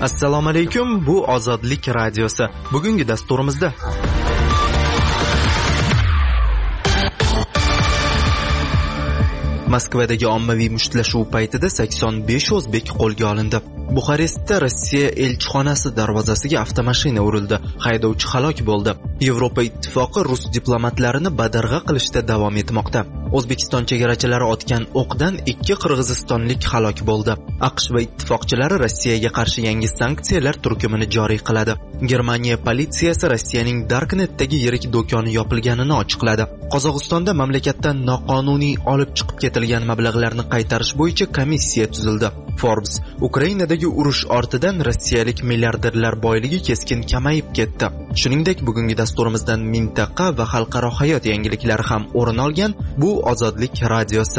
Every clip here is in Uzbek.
Assalomu alaykum, bu Ozodlik radiosi. Bugungi dasturimizda Moskvadagi ommaviy mushtlashuv paytida 85 o'zbek qo'lga olindi. Buxarestda Rossiya elchixonasi darvozasiga avtomashina urildi. Haydovchi halok bo'ldi. Yevropa ittifoqi rus diplomatlarini badarg'a qilishda davom etmoqda. O'zbekiston chegarachilari otgan o'qdan 2 qirg'izistonlik halok bo'ldi. AQSh va ittifoqchilari Rossiyaga qarshi yangi sanksiyalar turkumini joriy qiladi. Germaniya politsiyasi Rossiyaning Darknetdagi yirik do'koni yopilganini ochiqladi. Qozog'istonda mamlakatdan noqonuniy olib chiqib ketilgan mablag'larni qaytarish bo'yicha komissiya tuzildi. Forbes: Ukrainadagi urush ortidan rossiyalik milliarderlar boyligi keskin kamayib ketdi. Shuningdek, bugungi dasturimizdan mintaqa va xalqaro hayot yangiliklari ham o'rin olgan. Bu Ozodlik radiosi.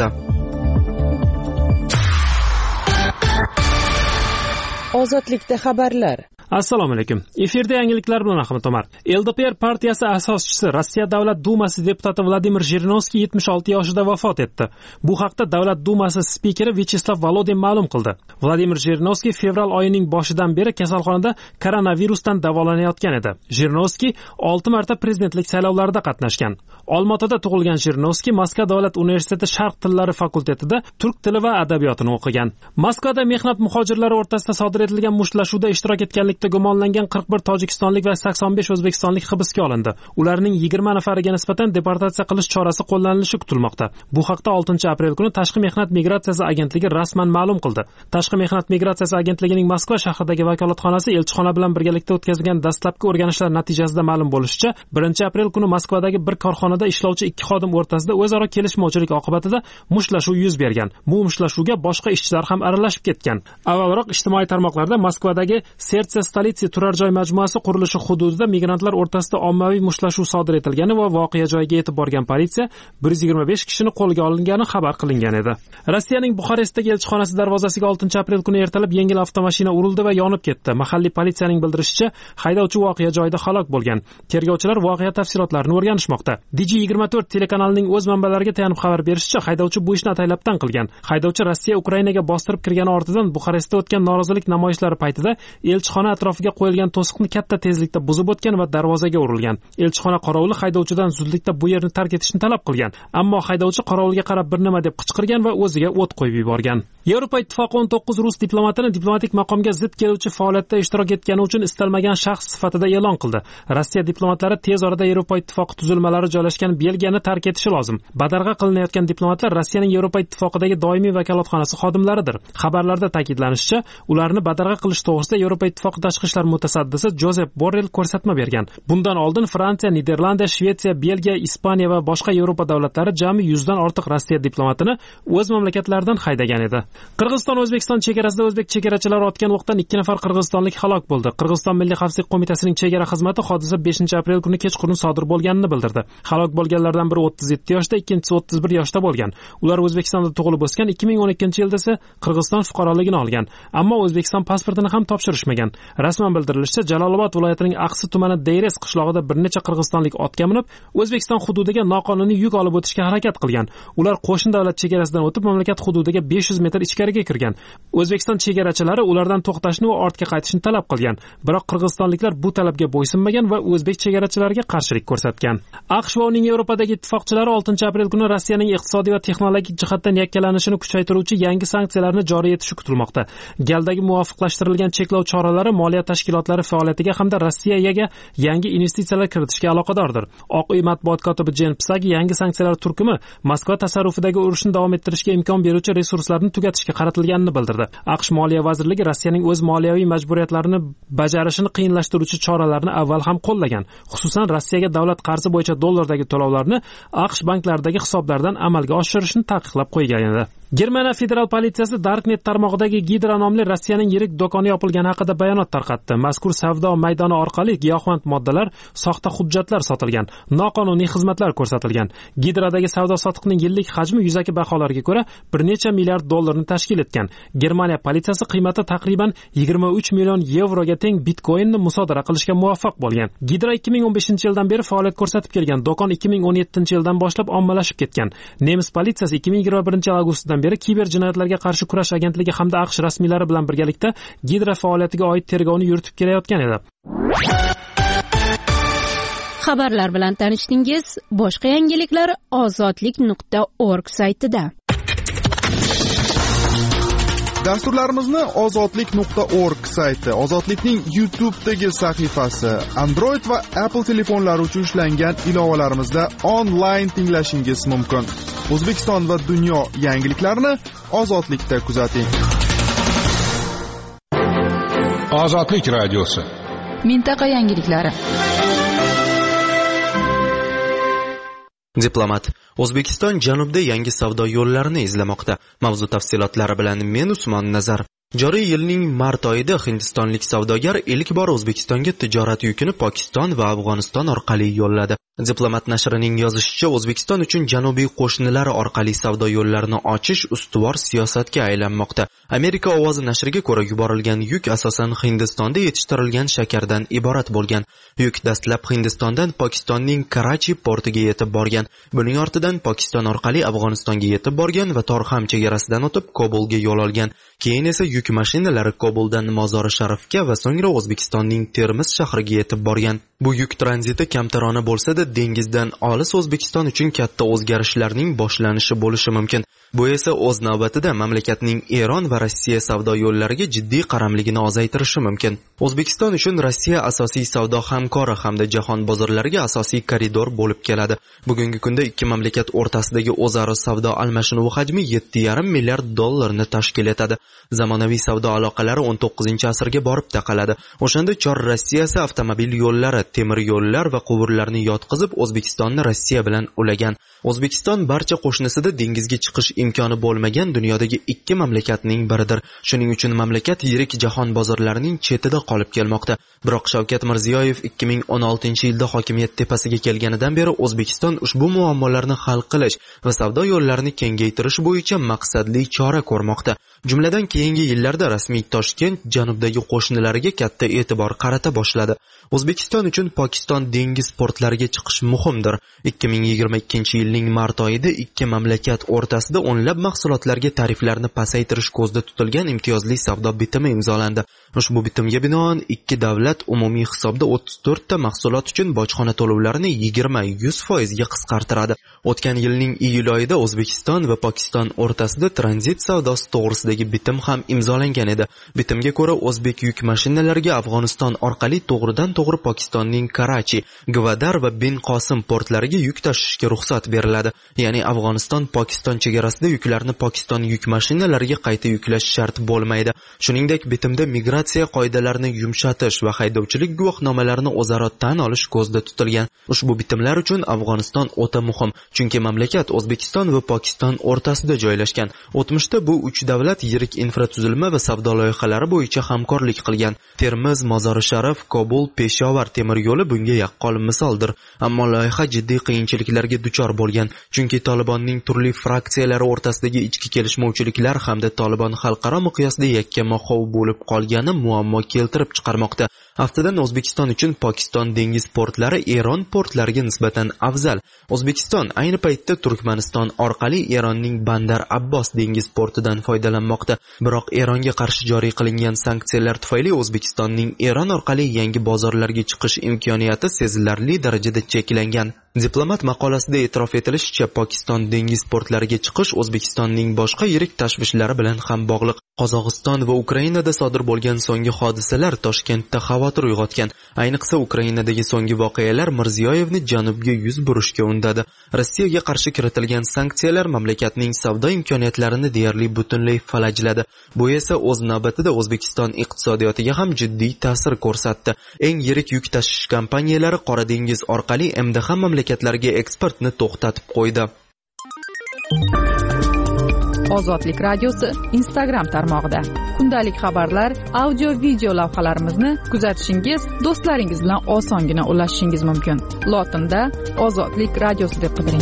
Ozodlikda xabarlar. Assalomu alaykum. Efirda yangiliklar bilan Ahmad Omar. LDPR partiyasi asoschisi Rossiya Davlat Dumasi deputati Vladimir Zhirinovskiy 76 yoshida vafot etdi. Bu haqda Davlat Dumasi spikeri Vyacheslav Volodin ma'lum qildi. Vladimir Zhirinovskiy fevral oyining boshidan beri kasalxonada koronavirusdan davolanayotgan edi. Zhirinovskiy 6 marta prezidentlik saylovlarida qatnashgan. Olmaotada tug'ilgan Zhirinovskiy Moskva davlat universiteti sharq tillari fakultetida turk tili va adabiyotini o'qigan. Moskvada mehnat muhojirlari o'rtasida sodir etilgan mushtlashuvda ishtirok etganlikda gumonlangan 41 tojikistonlik va 85 o'zbekistonlik hibsga olindi. Ularning 20 nafariga nisbatan deportatsiya qilish chorasi qo'llanilishi kutilmoqda. Bu haqda 6-aprel kuni Tashqi mehnat migratsiyasi agentligi rasman ma'lum qildi. Tashqi mehnat migratsiyasi agentligining Moskva shahridagi vakolatxonasi elchixona bilan birgalikda o'tkazilgan dastlabki o'rganishlar natijasida ma'lum bo'lishicha, 1-aprel kuni Moskvadagi bir korxonada ishlovchi 2 xodim o'rtasida o'zaro kelishmovchilik oqibatida mushlashuv yuz bergan. Bu mushtlashuvga boshqa ishchilar ham aralashib ketgan. Avvalroq ijtimoiy tarmoqlarda Moskvadagi Sertse Stolitsi turar joy majmuasi qurilishi hududida migrantlar o'rtasida ommaviy mushlashuv sodir etilgani va voqea joyiga yetib borgan politsiya 125 kishini qo'lga olingani xabar qilingan edi. Rossiyaning Buxarestdagi elchixonasi darvozasiga 6-aprel kuni ertalab yengil avtomashina urildi va yonib ketdi. Mahalliy politsiyaning bildirishicha, haydovchi voqea joyida halok bo'lgan. Tergovchilar voqea tafsilotlarini o'rganishmoqda. Digi24 telekanalining o'z manbalariga tayanib xabar berishicha, haydovchi bu ishni ataylabdan qilgan. Haydovchi Rossiya Ukrainaga bostirib kirgani ortidan Buxarestda o'tgan norozilik namoyishlari paytida elchixona atrofiga qo'yilgan to'siqni katta tezlikda buzib o'tgan va darvozaga urilgan. Elchixona qorovuli haydovchidan zudlikda bu yerni tark etishni talab qilgan. Ammo haydovchi qorovulga qarab bir nima deb qichqirgan va o'ziga o't qo'yib yuborgan. Yevropa ittifoqi 19 rus diplomatini diplomatik maqomga zid keluvchi faoliyatda ishtirok etgani uchun istalmagan shaxs sifatida e'lon qildi. Rossiya diplomatlari tez orada Yevropa ittifoqi tuzilmalari joylashgan Belgiyani tark etishi lozim. Badarg'a qilinayotgan diplomatlar Rossiyaning Yevropa ittifoqidagi doimiy vakolatxonasi xodimlaridir. Xabarlarda ta'kidlanishicha, ularni badarg'a qilish to'g'risida Yevropa ittifoqi tashqi ishlar mutasaddisi Josep Borrell ko'rsatma bergan. Bundan oldin Fransiya, Niderlandiya, Shvetsiya, Belgiya, Ispaniya va boshqa Yevropa davlatlari jami 100 dan ortiq Rossiya diplomatini o'z mamlakatlaridan haydagan edi. Qirg'iziston-O'zbekiston chegarasida o'zbek chegarachilari otgan o'qdan 2 nafar qirg'izistonlik halok bo'ldi. Qirg'iziston Milliy xavfsizlik qo'mitasining chegara xizmati hodisa 5-aprel kuni kechqurun sodir bo'lganini bildirdi. Halok bo'lganlardan biri 37 yoshda, ikkinchisi 31 yoshda bo'lgan. Ular O'zbekistonda tug'ilib o'sgan, 2012-yilda esa Qirg'iziston fuqaroligini olgan, ammo O'zbekiston pasportini ham topshirishmagan. Rasman bildirilishicha, Jalolobod viloyatining Aqsi tumani Deyres qishlog'ida bir necha qirg'izistonlik otga minib, O'zbekiston hududiga noqonuniy yuk olib o'tishga harakat qilgan. Ular qo'shni davlat chegarasidan o'tib, mamlakat hududiga 500 metr ichkariga kirgan. O'zbekiston chegarachilari ulardan to'xtashni va ortga qaytishni talab qilgan. Biroq qirg'izistonliklar bu talabga bo'ysunmagan va o'zbek chegarachilariga qarshilik ko'rsatgan. AQSh va uning Yevropadagi ittifoqchilari 6-aprel kuni Rossiyaning iqtisodiy va texnologik jihatdan yakkalanishini kuchaytiruvchi yangi sanksiyalarni joriy etishi kutilmoqda. Galdagi muvofiqlashtirilgan cheklov choralari moliya tashkilotlari faoliyatiga hamda Rossiyaga yangi investitsiyalar kiritishga aloqadordir. Oq uy matbuot kotibi Jen Psaki yangi sanksiyalar turkumi Moskva tasarrufidagi urushni davom ettirishga imkon beruvchi resurslarni tugatishga qaratilganini bildirdi. AQSh Moliya vazirligi Rossiyaning o'z moliyaviy majburiyatlarini bajarishini qiyinlashtiruvchi choralarni avval ham qo'llagan. Xususan, Rossiyaga davlat qarzi bo'yicha dollardagi to'lovlarni AQSh banklaridagi hisoblardan amalga oshirishni taqiqlab qo'ygan edi. Germaniya federal politsiyasi Darknet tarmog'idagi Gidra nomli Rossiyaning yirik do'koni yopilgani haqida bayonot tarqatdi. Mazkur savdo maydoni orqali giyohvand moddalar, soxta hujjatlar sotilgan, noqonuniy xizmatlar ko'rsatilgan. Gidradagi savdo-sotiqning yillik hajmi yuzaki baholarga ko'ra bir necha milliard dollarni tashkil etgan. Germaniya politsiyasi qiymati taqriban 23 million yevroga teng bitcoinni musodara qilishga muvaffaq bo'lgan. Gidra 2015-yildan beri faoliyat ko'rsatib kelgan. Do'kon 2017-yildan boshlab ommalashib ketgan. Nemis politsiyasi 2021-avgustdan yildan beri kiber jinoyatlarga qarshi kurash agentligi hamda AQSh rasmiylari bilan birgalikda Gidra faoliyatiga oid tergovni yuritib kelayotgan edi. Xabarlar bilan tanishdingiz. Boshqa yangiliklar ozodlik.org saytida. Dasturlarimizni ozodlik.org sayti, Ozodlikning YouTube'dagi sahifasi, Android va Apple telefonlari uchun ishlangan ilovalarimizda onlayn tinglashingiz mumkin. O'zbekiston va dunyo yangiliklarini Ozodlikda kuzating. Ozodlik radiosi. Mintaqa yangiliklari. Diplomat. O'zbekiston janubda yangi savdo yo'llarini izlamoqda. Mavzu tafsilotlari bilan men Usmon Nazar. Joriy yilning mart oyida hindistonlik savdogar ilk bor O'zbekistonga tijorat yukini Pokiston va Afg'oniston orqali yo'lladi. Diplomat nashrining yozishicha, O'zbekiston uchun janubiy qo'shnilari orqali savdo yo'llarini ochish ustuvor siyosatga aylanmoqda. Amerika ovozi nashriga ko'ra, yuborilgan yuk asosan Hindistonda yetishtirilgan shakardan iborat bo'lgan. Yuk dastlab Hindistondan Pokistonning Karachi portiga yetib borgan. Buning ortidan Pokiston orqali Afg'onistonga yetib borgan va Torxam chegarasidan o'tib Kobulga yo'l olgan. Keyin esa yuk mashinalari Kobuldan Mozori Sharifga va so'ngra O'zbekistonning Termiz shahriga yetib borgan. Bu yuk tranziti kamtarona bo'lsa-da, dengizdan olis O'zbekiston uchun katta o'zgarishlarning boshlanishi bo'lishi mumkin. Bu esa o'z navbatida mamlakatning Eron va Rossiya savdo yo'llariga jiddiy qaramligini ozaytirishi mumkin. O'zbekiston uchun Rossiya asosiy savdo hamkori hamda jahon bozorlariga asosiy koridor bo'lib keladi. Bugungi kunda ikki mamlakat o'rtasidagi o'zaro savdo almashinuvi hajmi 7,5 milliard dollarni tashkil etadi. Zamonaviy savdo aloqalari 19-asrga borib taqaladi. O'shanda Chor Rossiyasi avtomobil yo'llari, temir yo'llar va quvurlarni yotqizib O'zbekistonni Rossiya bilan ulagan. O'zbekiston barcha qo'shnisida dengizga chiqish imkoni bo'lmagan dunyodagi ikki mamlakatning biridir. Shuning uchun mamlakat yirik jahon bozorlarining chetida qolib kelmoqda. Biroq Shavkat Mirziyoyev 2016-yilda hokimiyat tepasiga kelganidan beri O'zbekiston ushbu muammolarni hal qilish va savdo yo'llarini kengaytirish bo'yicha maqsadli chora ko'rmoqda. Jumladan keyingi yillarda rasmiy Toshkent janubdagi qo'shnilariga katta e'tibor qarata boshladi. O'zbekiston uchun Pokiston dengiz portlariga chiqish muhimdir. 2022-yilning mart oyida ikki mamlakat o'rtasida o'nlab mahsulotlarga tariflarni pasaytirish ko'zda tutilgan imtiyozli savdo bitimi imzolandi. Ushbu bitimga binoan ikki davlat umumiy hisobda 34 ta mahsulot uchun bojxona to'lovlarini 20-100% ga qisqartiradi. O'tgan yilning iyul oyida O'zbekiston va Pokiston o'rtasida tranzit savdosi to'g'risidagi bitim ham imzolangan edi. Bitimga ko'ra o'zbek yuk mashinalariga Afg'oniston orqali to'g'ridan-to'g'ri Pokistonning Karachi, Gvadar va Bin Qosim portlariga yuk tashishga ruxsat beriladi. Ya'ni Afg'oniston Pokiston chegarasida yuklarni Pokiston yuk mashinalariga qayta yuklash shart bo'lmaydi. Shuningdek, bitimda migratsiya qoidalarini yumshatish va haydovchilik guvohnomalarini o'zaro tan olish ko'zda tutilgan. Ushbu bitimlar uchun Afg'oniston o'ta muhim, chunki mamlakat O'zbekiston va Pokiston o'rtasida joylashgan. O'tmishda bu uch davlat yirik infratuzilma va savdo loyihalari bo'yicha hamkorlik qilgan. Termiz, Mozori Sharif, Kobul, Peshovar temir yo'li bunga yaqqol misoldir. Ammo loyiha jiddiy qiyinchiliklarga duchor bo'lgan, chunki Tolibonning turli fraksiyalari o'rtasidagi ichki kelishmovchiliklar hamda Tolibon xalqaro miqyosda yakkama-xov bo'lib qolgani muammo keltirib chiqarmoqda. Aftidan O'zbekiston uchun Pokiston dengiz portlari Eron portlariga nisbatan afzal. O'zbekiston ayni paytda Turkmaniston orqali Eronning Bandar Abbos dengiz portidan foydalanmoqda. Biroq Eronga qarshi joriy qilingan sanksiyalar tufayli O'zbekistonning Eron orqali yangi bozorlarga chiqish imkoniyati sezilarli darajada cheklangan. Diplomat maqolasida e'tirof etilishicha, Pokiston dengiz portlariga chiqish O'zbekistonning boshqa yirik tashvishlari bilan ham bog'liq. Qozog'iston va Ukrainada sodir bo'lgan so'nggi hodisalar Toshkentda xavotir uyg'otgan. Ayniqsa Ukrainadagi so'nggi voqealar Mirziyoyevni janubga yuz burishga undadi. Rossiyaga qarshi kiritilgan sanksiyalar mamlakatning savdo imkoniyatlarini deyarli butunlay falajladi. Bu esa o'z navbatida O'zbekiston iqtisodiyotiga ham jiddiy ta'sir ko'rsatdi. Eng yirik yuk tashish kompaniyalari Qora dengiz orqali MDH mamlakatlariga eksportni to'xtatib qo'ydi. Ozodlik radiosi Instagram tarmog'ida kundalik xabarlar, audio, video lavhalarimizni kuzatishingiz, do'stlaringiz bilan osongina ulashishingiz mumkin. Lotinda Ozodlik radiosi deb qidiring.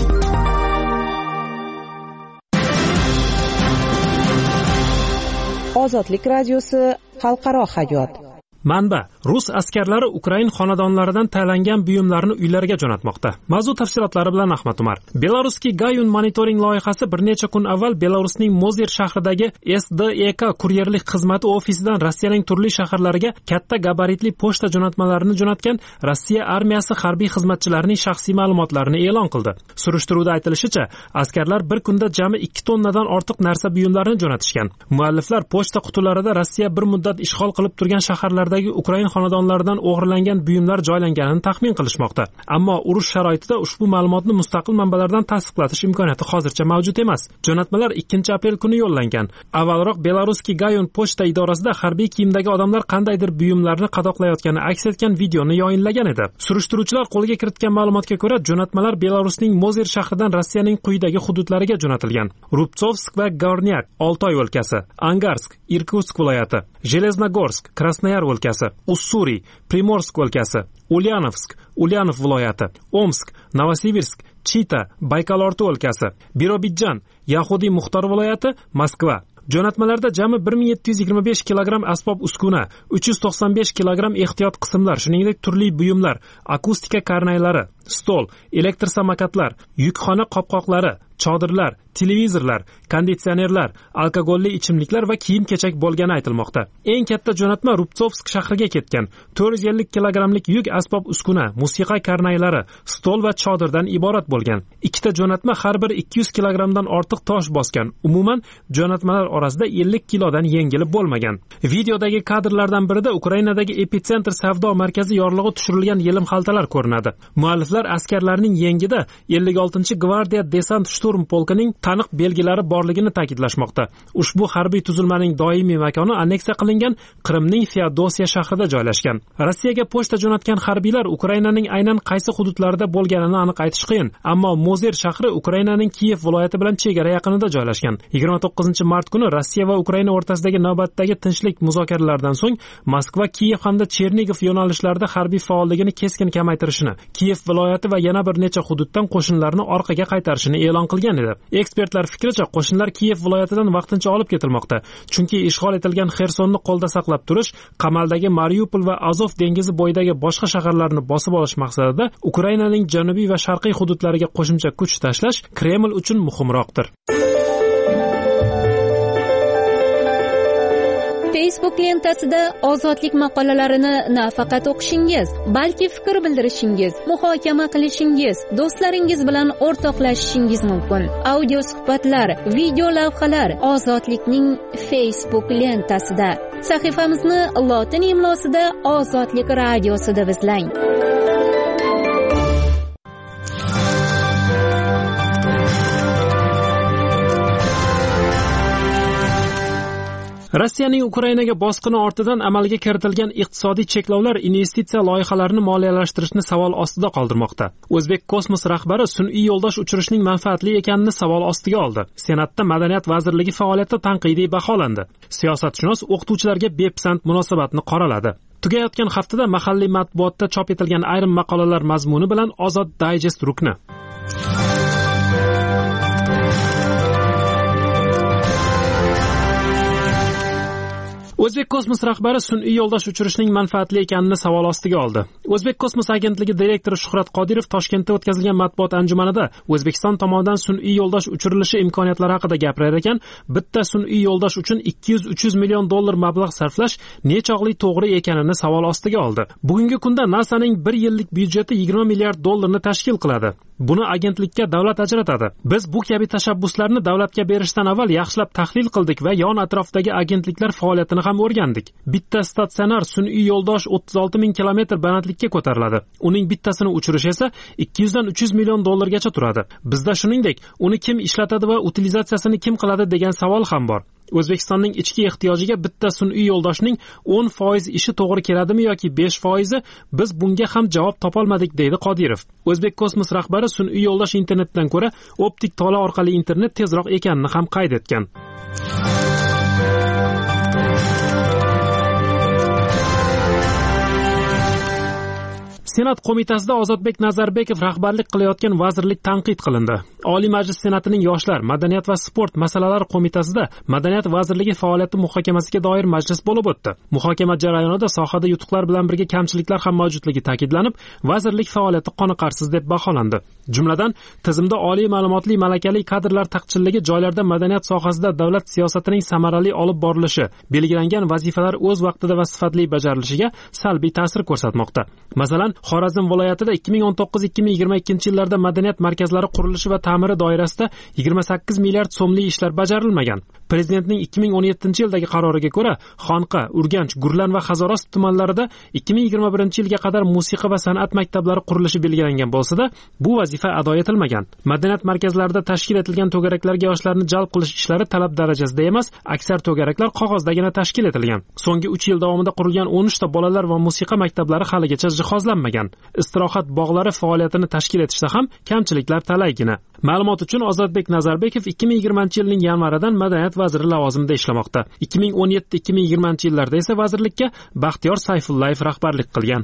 Ozodlik radiosi xalqaro hayot. Manba: Rus askarlari Ukrain xonadonlaridan tanlangan buyumlarni uylariga jo'natmoqda. Mavzu tafsilotlari bilan Ahmad Umar. Belarusski Gayun monitoring loyihasi bir necha kun avval Belarusning Mozir shahridagi SDEK kuryerlik xizmati ofisidan Rossiyaning turli shaharlariga katta gabaritli pochta jo'natmalarini jo'natgan Rossiya armiyasi harbiy xizmatchilarining shaxsiy ma'lumotlarini e'lon qildi. Surishtiruvda aytilishicha, askarlar bir kunda jami 2 tonnadan ortiq narsa buyumlarini jo'natishgan. Mualliflar pochta qutilarida Rossiya bir muddat ishg'ol qilib turgan shaharlardagi Ukrain xonadonlaridan o'g'irlangan buyumlar joylanganini taxmin qilishmoqda. Ammo urush sharoitida ushbu ma'lumotni mustaqil manbalardan tasdiqlatish imkoniyati hozircha mavjud emas. Jo'natmalar 2-aprel kuni yo'llangan. Avvalroq Belarusski Gayun pochta idorasida harbiy kiyimdagi odamlar qandaydir buyumlarni qadoqlayotgani aks etgan videoni yoyinlagan edi. Surishtiruvchilar qo'lga kiritgan ma'lumotga ko'ra, jo'natmalar Belarusning Mozir shahridan Rossiyaning quyidagi hududlariga jo'natilgan: Rubtsovsk va Gornyak Oltoy o'lkasi, Angarsk Irkutsk viloyati, Железногорск Krasnoyar o'lkasi, Ussuriy Primorsk o'lkasi, Ulyanov viloyati, Omsk Novosibirsk Chita Baykalorti o'lkasi, Birobidjan Yahudiy Muxtor viloyati, Moskva. Jo'natmalarda jami 1725 kilogramm asbob uskuna, 395 kilogramm ehtiyot qismlar, shuningdek turli buyumlar, akustika karnaylari, stol, elektr samokatlar, yukxona qopqoqlari, chodirlar, televizorlar, konditsionerlar, alkogolli ichimliklar va kiyim-kechak bo'lgani aytilmoqda. Eng katta jo'natma Rubtsovsk shahriga ketgan. 450 kilogrammlik yuk asbob uskuna, musiqa karnaylari, stol va chodirdan iborat bo'lgan. Ikkita jo'natma har biri 200 kilogrammdan ortiq tosh bosgan. Umuman jo'natmalar orasida 50 kilodan yengili bo'lmagan. Videodagi kadrlardan birida Ukrainadagi epitsentr savdo markazi yorlig'i tushirilgan yelim xaltalar ko'rinadi. Mualliflar askarlarning yengida 56-gvardiya desant shturm polkining taniq belgilari borligini ta'kidlashmoqda. Ushbu harbiy tuzilmaning doimiy makoni anneksiya qilingan Qrimning Feodosiya shahrida joylashgan. Rossiyaga pochta jo'natgan harbiylar Ukrainaning aynan qaysi hududlarida bo'lganini aniq aytish qiyin, ammo Mozir shahri Ukrainaning Kiyev viloyati bilan chegara yaqinida joylashgan. 29-mart kuni Rossiya va Ukraina o'rtasidagi navbatdagi tinchlik muzokaralaridan so'ng Moskva, Kiyev hamda Chernigov yo'nalishlarida harbiy faolligini keskin kamaytirishini, Kiyev viloyati va yana bir necha hududdan qo'shinlarni orqaga qaytarishini e'lon qilgan edi. Ekspertlar fikricha, qo'shinlar Kiyev viloyatidan vaqtincha olib ketilmoqda, chunki ishg'ol etilgan Xersonni qo'lda saqlab turish, qamaldagi Mariupol va Azov dengizi bo'yidagi boshqa shaharlarni bosib olish maqsadida Ukrainaning janubiy va sharqiy hududlariga qo'shimcha kuch tashlash Kreml uchun muhimroqdir. Facebook lentasida ozodlik maqolalarini nafaqat o'qishingiz, balki fikr bildirishingiz, muhokama qilishingiz, do'stlaringiz bilan o'rtoqlashishingiz mumkin. Audio suhbatlar, video lavhalar Ozodlikning Facebook lentasida. Sahifamizni lotin imlosida Ozodlik radiosi deb izlang. Rossiyaning Ukrainaga bosqini ortidan amalga kiritilgan iqtisodiy cheklovlar investitsiya loyihalarini moliyalashtirishni savol ostida qoldirmoqda. O'zbek kosmos rahbari sun'iy yo'ldosh uchirishning manfaatli ekanini savol ostiga oldi. Senatda Madaniyat vazirligi faoliyati tanqidiy baholandi. Siyosatshunos o'qituvchilarga bepisand munosabatni qoraladi. Tugayotgan haftada mahalliy matbuotda chop etilgan ayrim maqolalar mazmuni bilan Ozod Digest rukni. O'zbek kosmos rahbari sun'iy yo'ldosh uchirishning manfaatli ekanini savol ostiga oldi. O'zbek kosmos agentligi direktori Shuhrat Qodirov Toshkentda o'tkazilgan matbuot anjumanida O'zbekiston tomonidan sun'iy yo'ldosh uchirilishi imkoniyatlari haqida gapirar ekan, bitta sun'iy yo'ldosh uchun 200-300 million dollar mablag' sarflash nechog'li to'g'ri ekanini savol ostiga oldi. Bugungi kunda NASAning 1 yillik byudjeti 20 milliard dollarni tashkil qiladi. Buni agentlikka davlat ajratadi. Biz bu kabi tashabbuslarni davlatga berishdan avval yaxshilab tahlil qildik va yon atrofdagi agentliklar faoliyatini ham o'rgandik. Bitta statsionar sun'iy yo'ldosh 36 ming kilometr balandlikka ko'tariladi. Uning bittasini uchirish esa 200 dan 300 million dollargacha turadi. Bizda shuningdek, uni kim ishlatadi va utilizatsiyasini kim qiladi degan savol ham bor. O'zbekistonning ichki ehtiyojiga bitta sun'iy yo'ldoshning 10% ishi to'g'ri keladimi yoki 5%? Biz bunga ham javob topolmadik, deydi Qodirov. O'zbek kosmos rahbari sun'iy yo'ldosh internetdan ko'ra optik tola orqali internet tezroq ekanini ham qayd etgan. Senat qo'mitasida Ozodbek Nazarbekov rahbarlik qilayotgan vazirlik tanqid qilindi. Oliy Majlis Senatining Yoshlar, madaniyat va sport masalalari qo'mitasida Madaniyat vazirligi faoliyati muhokamasiga doir majlis bo'lib o'tdi. Muhokama jarayonida sohada yutuqlar bilan birga kamchiliklar ham mavjudligi ta'kidlanib, vazirlik faoliyati qoniqarsiz deb baholandi. Jumladan, tizimda oliy ma'lumotli malakali kadrlar taqchilligi, joylarda madaniyat sohasida davlat siyosatining samarali olib borilishi, belgilangan vazifalar o'z vaqtida va sifatli bajarilishiga salbiy ta'sir ko'rsatmoqda. Masalan, Xorazm viloyatida 2019-2022 yillarda madaniyat markazlari qurilishi va ta'miri doirasida 28 milliard so'mlik ishlar bajarilmagan. Prezidentning 2017-yildagi qaroriga ko'ra, Xonqa, Urganch, Gurlan va Hazoras tumanlarida 2021-yilga qadar musiqa va san'at maktablari qurilishi belgilangan bo'lsa-da, bu vazifa ado etilmagan. Madaniyat markazlarida tashkil etilgan to'garaklarga yoshlarni jalb qilish ishlari talab darajasida emas, aksar to'garaklar qog'ozdagina tashkil etilgan. So'nggi 3 yil davomida qurilgan 13 ta bolalar va musiqa maktablari haligacha jihozlanmagan. Istirohat bog'lari faoliyatini tashkil etishda ham kamchiliklar talaygina. Ma'lumot uchun Ozodbek Nazarbekov 2020-yilning yanvaridan madaniyat vaziri lavozimida ishlamoqda. 2017-2020 yillarda esa vazirlikka Baxtiyor Sayfullayev rahbarlik qilgan.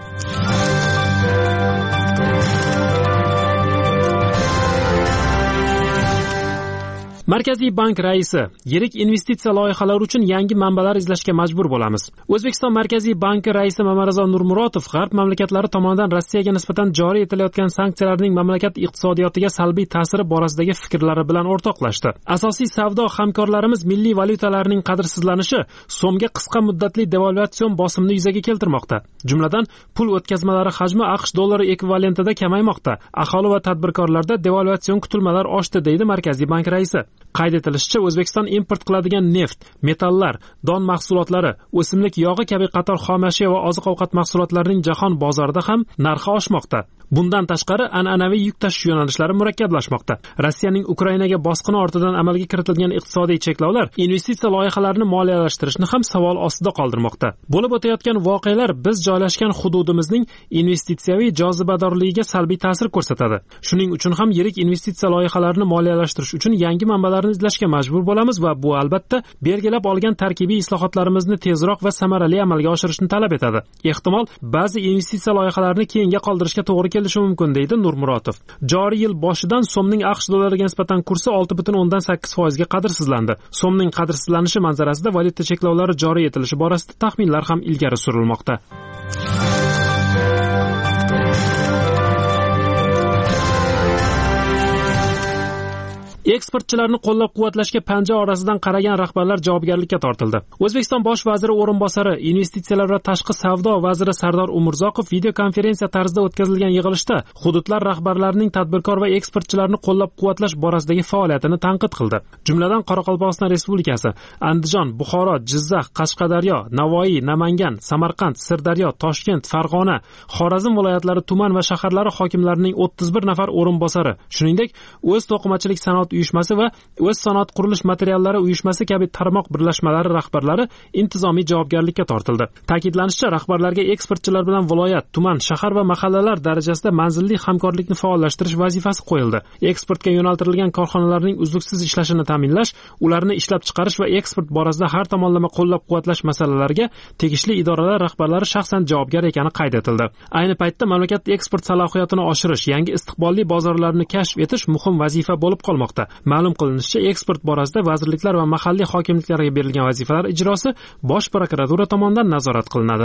Markaziy bank raisi: yirik investitsiya loyihalari uchun yangi manbalar izlashga majbur bo'lamiz. O'zbekiston Markaziy banki raisi Mamarizo Nurmuratov g'arb mamlakatlari tomonidan Rossiyaga nisbatan joriy etilayotgan sanksiyalarning mamlakat iqtisodiyotiga salbiy ta'siri borasidagi fikrlari bilan o'rtoqlashdi. Asosiy savdo hamkorlarimiz milliy valyutalarning qadrsizlanishi so'mga qisqa muddatli devalvatsiyon bosimini yuzaga keltirmoqda. Jumladan, pul o'tkazmalari hajmi AQSh dollari ekvivalentida kamaymoqda. Aholi va tadbirkorlarda devalvatsion kutilmalar oshdi, deydi Markaziy bank raisi. Qayd etilishicha, O'zbekiston import qiladigan neft, metallar, don mahsulotlari, o'simlik yog'i kabi qator xom ashyo va oziq-ovqat mahsulotlarining jahon bozorida ham narxi oshmoqda. Bundan tashqari, an'anaviy yuk tashish yo'nalishlari murakkablashmoqda. Rossiyaning Ukrainaga bosqini ortidan amalga kiritilgan iqtisodiy cheklovlar investitsiya loyihalarini moliyalashtirishni ham savol ostida qoldirmoqda. Bo'lib o'tayotgan voqealar biz joylashgan hududimizning investitsiyaviy jozibadorligiga salbiy ta'sir ko'rsatadi. Shuning uchun ham yirik investitsiya loyihalarini moliyalashtirish uchun yangi manbalarni izlashga majbur bo'lamiz va bu albatta belgilab olgan tarkibiy islohotlarimizni tezroq va samarali amalga oshirishni talab etadi. Ehtimol ba'zi investitsiya loyihalarini keyinga qoldirishga to'g'ri kelishi mumkin, deydi Nurmuratov. Joriy yil boshidan so'mning AQSh dollariga nisbatan kursi 6.8% ga qadrsizlandi. So'mning qadrsizlanishi manzarasida valyuta cheklovlari joriy etilishi borasida taxminlar ham ilgari surilmoqda. Eksportchilarni qo'llab-quvvatlashga panja orasidan qaragan rahbarlar javobgarlikka tortildi. O'zbekiston bosh vaziri o'rinbosari, investitsiyalar va tashqi savdo vaziri Sardor Umurzoqov video konferensiya tarzida o'tkazilgan yig'ilishda hududlar rahbarlarining tadbirkor va eksportchilarni qo'llab-quvvatlash borasidagi faoliyatini tanqid qildi. Jumladan, Qoraqalpog'iston Respublikasi, Andijon, Buxoro, Jizzax, Qashqadaryo, Navoiy, Namangan, Samarqand, Sirdaryo, Toshkent, Farg'ona, Xorazm viloyatlari tuman va shaharlari hokimlarining 31 nafar o'rinbosari, shuningdek, o'z to'qimachilik sanoat uyushmasi va o'z sanoat qurilish materiallari uyushmasi kabi tarmoq birlashmalari rahbarlari intizomiy javobgarlikka tortildi. Ta'kidlanishicha, rahbarlarga eksportchilar bilan viloyat, tuman, shahar va mahallalar darajasida manzilli hamkorlikni faollashtirish vazifasi qo'yildi. Eksportga yo'naltirilgan korxonalarning uzluksiz ishlashini ta'minlash, ularni ishlab chiqarish va eksport borasida har tomonlama qo'llab-quvvatlash masalalariga tegishli idoralar rahbarlari shaxsan javobgar ekani qayd etildi. Ayni paytda mamlakat eksport salohiyatini oshirish, yangi istiqbolli bozorlarni kashf etish muhim vazifa bo'lib qolmoqda. Ma'lum qilinishicha, eksport borasida vazirliklar va mahalliy hokimliklarga berilgan vazifalar ijrosi Bosh prokuratura tomonidan nazorat qilinadi.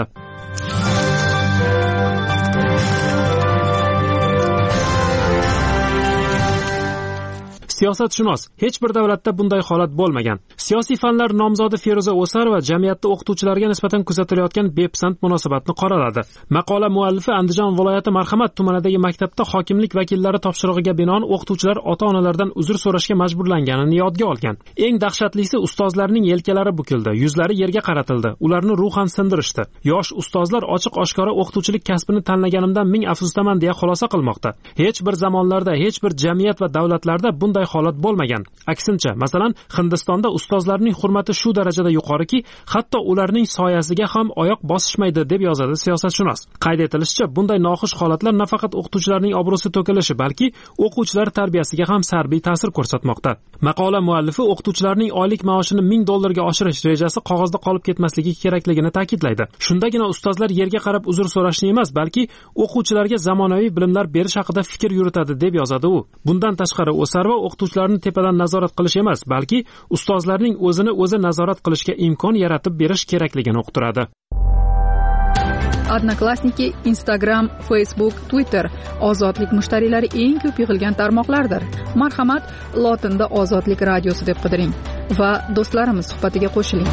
Siyosatshunos: hech bir davlatda bunday holat bo'lmagan. Siyosiy fanlar nomzodi Feruza O'sarova jamiyatda o'qituvchilarga nisbatan kuzatilayotgan bepisand munosabatni qoraladi. Maqola muallifi Andijon viloyati Marhamat tumanidagi maktabda hokimlik vakillari topshirig'iga binoan o'qituvchilar ota-onalardan uzr so'rashga majburlanganini yodga olgan. Eng dahshatlisi, ustozlarning yelkalari bukildi, yuzlari yerga qaratildi, ularni ruhan sindirishdi. Yosh ustozlar ochiq-oshkora o'qituvchilik kasbini tanlaganimdan ming afsusdaman deya xulosa qilmoqda. Hech bir zamonlarda, hech bir jamiyat va davlatlarda bunday holat bo'lmagan. Aksincha, masalan, Hindistonda ustozlarning hurmati shu darajada yuqoriki, hatto ularning soyasiga ham oyoq bosishmaydi, deb yozadi siyosatshunos. Qayd etilishicha, bunday noxush holatlar nafaqat o'qituvchilarning obro'si to'kilishi, balki o'quvchilar tarbiyasiga ham salbiy ta'sir ko'rsatmoqda. Maqola muallifi o'qituvchilarning oylik maoshini $1000 ga oshirish rejasi qog'ozda qolib ketmasligi kerakligini ta'kidlaydi. Shundagina ustozlar yerga qarab uzr so'rashni emas, balki o'quvchilarga zamonaviy bilimlar berish haqida fikr yuritadi, deb yozadi u. Bundan tashqari, O'sarva o'qituvchilarni tepadan nazorat qilish emas, balki ustozlarning o'zini o'zi nazorat qilishga imkon yaratib berish kerakligini uqtiradi. Odnoklassniki, Instagram, Facebook, Twitter ozodlik mushtariylari eng ko'p yig'ilgan tarmoqlardir. Marhamat, lotinda Ozodlik radiosi deb qidiring va do'stlarimiz suhbatiga qo'shiling.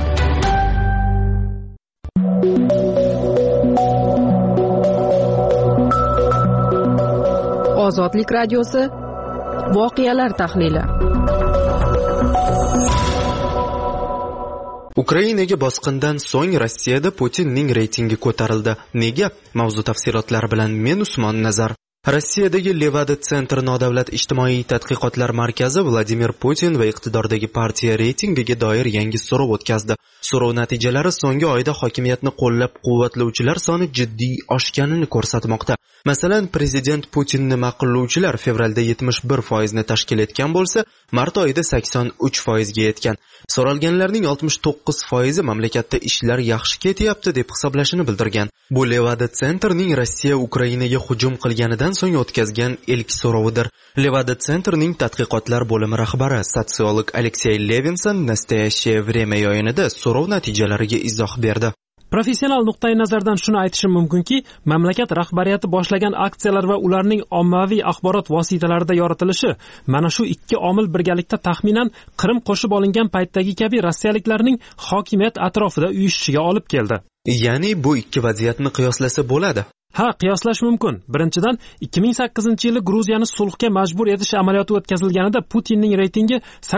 Ozodlik radiosi voqealar tahlili. Ukrainaga bosqindan so'ng Rossiyada Putinning reytingi ko'tarildi. Nega? Mavzu tafsilotlari bilan men Usmon Nazar. Rossiyadagi Levada Center nodavlat ijtimoiy tadqiqotlar markazi Vladimir Putin va iqtidordagi partiya reytingiga doir yangi so'rov o'tkazdi. So'rov natijalari so'nggi oyda hokimiyatni qo'llab-quvvatlovchilar soni jiddiy oshganini ko'rsatmoqda. Masalan, prezident Putinni ma'qullovchilar fevralda 71% ni tashkil etgan bo'lsa, mart oyida 83% ga yetgan. So'ralganlarning 69% mamlakatda ishlar yaxshi ketyapti deb hisoblashini bildirgan. Bu Levada Centerning Rossiya Ukrainaga hujum qilganidan so'ng o'tkazgan ilk so'rovidir. Levada Centerning tadqiqotlar bo'limi rahbari, sotsiolog Aleksey Levinson Nastoящее время yo'yinida so'rov natijalariga izoh berdi. Professional nuqtai nazardan shuni aytishim mumkinki, mamlakat rahbariyati boshlagan aksiyalar va ularning ommaviy axborot vositalarida yoritilishi mana shu ikki omil birgalikda taxminan Qrim qo'shib olingan paytdagi kabi rossiyaliklarning hokimiyat atrofida uyushishiga olib keldi. Ya'ni bu ikki vaziyatni qiyoslasa bo'ladi. Ha, qiyoslash mumkin. Birinchidan, 2008-yili Gruziyani sulhga majbur etish amaliyoti o'tkazilganida Putinning reytingi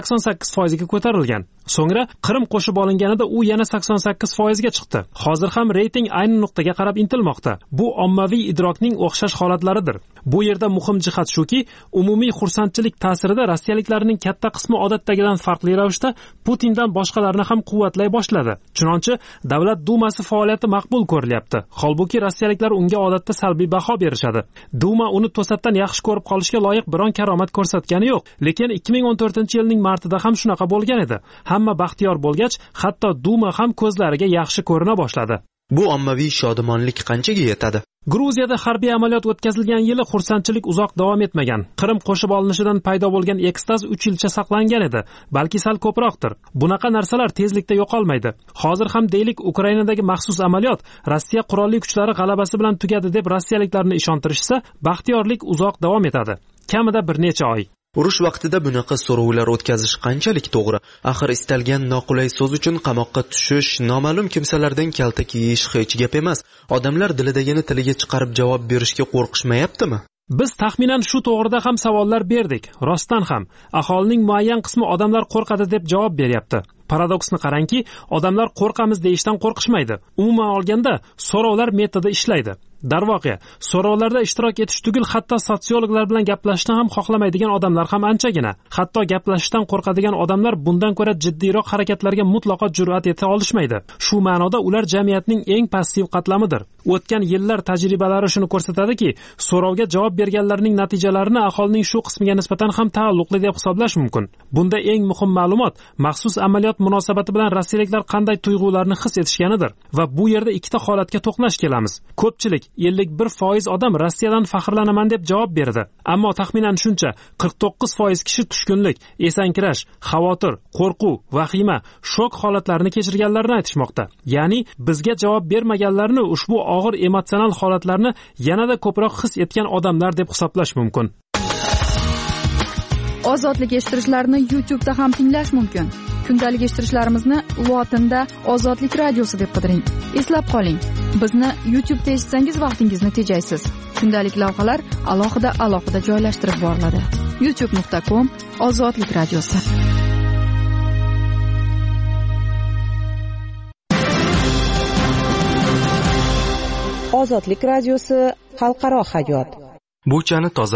88% ga ko'tarilgan. So'ngra Qrim qo'shib olinganida u yana 88% ga chiqdi. Hozir ham reyting ayni nuqtaga qarab intilmoqda. Bu ommaviy idrokning o'xshash holatlaridir. Bu yerda muhim jihat shuki, umumiy xursandchilik ta'sirida rossiyaliklarning katta qismi odatdagidan farqli ravishda Putindan boshqalarni ham quvvatlay boshladi. Chunonchi Davlat Dumasi faoliyati maqbul ko'rilyapti. Holbuki rossiyaliklar unga odatda salbiy baho berishadi. Duma uni to'satdan yaxshi ko'rib qolishga loyiq biron karomat ko'rsatgani yo'q. Lekin 2014-yilning martida ham shunaqa bo'lgan edi. Hamma baxtiyor bo'lgach, hatto Duma ham ko'zlariga yaxshi ko'rina boshladi. Bu ommaviy shodumonlik qanchaga yetadi? Gruziyada harbiy amaliyot o'tkazilgan yili xursandchilik uzoq davom etmagan. Qrim qo'shib olinishidan paydo bo'lgan ekstaz 3 yilcha saqlangan edi, balki sal ko'proqdir. Bunaqa narsalar tezlikda yo'qolmaydi. Hozir ham deylik, Ukrainadagi maxsus amaliyot Rossiya qurolli kuchlari g'alabasi bilan tugadi deb rossiyaliklarni ishontirishsa, baxtiyorlik uzoq davom etadi. Kamida bir necha oy. Urush vaqtida bunaqa so'rovlar o'tkazish qanchalik to'g'ri? Axir istalgan noqulay so'z uchun qamoqqa tushish, noma'lum kimsalardan kalta kiyish hech gap emas. Odamlar dilidagini tiliga chiqarib javob berishga qo'rqishmayaptimi? Biz taxminan shu to'g'rida ham savollar berdik. Rostdan ham aholining muayyan qismi odamlar qo'rqadi deb javob beryapti. Paradoksni qarangki, odamlar qo'rqamiz deyishdan qo'rqishmaydi. Umuman olganda, so'rovlar metodi ishlaydi. Darvoqe, so'rovlarda ishtirok etish tugul hatto sotsiologlar bilan gaplashishni ham xohlamaydigan odamlar ham anchagina. Hatto gaplashishdan qo'rqadigan odamlar bundan ko'ra jiddiyroq harakatlarga mutlaqo jur'at eta olishmaydi. Shu ma'noda ular jamiyatning eng passiv qatlamidir. O'tgan yillar tajribalari shuni ko'rsatadiki, so'rovga javob berganlarning natijalarini aholining shu qismiga nisbatan ham taalluqli deb hisoblash mumkin. Bunda eng muhim ma'lumot maxsus amaliyot munosabati bilan rossiyaliklar qanday tuyg'ularni his etishganidir. Va bu yerda ikkita holatga to'qnash kelamiz. Ko'pchilik 51% odam Rossiyadan faxrlanaman deb javob berdi. Ammo taxminan shuncha 49% kishi tushkunlik, esankirash, xavotir, qo'rquv, vahima, shok holatlarini kechirganlarni aytishmoqda. Ya'ni bizga javob bermaganlarni ushbu og'ir emotsional holatlarni yanada ko'proq his etgan odamlar deb hisoblash mumkin. Ozodlik eshittirishlarni YouTube'da ham tinglash mumkin. Kundalik eshittirishlarimizni lotinda Ozodlik radiosi deb qidiring. Eslab qoling, bizni YouTube'da eshitsangiz vaqtingizni tejaysiz. Kundalik lavhalar alohida joylashtirib boriladi. youtube.com/Ozodlik radiosi. Ozodlik radiosi xalqaro hayot. Bo'chani tozalash.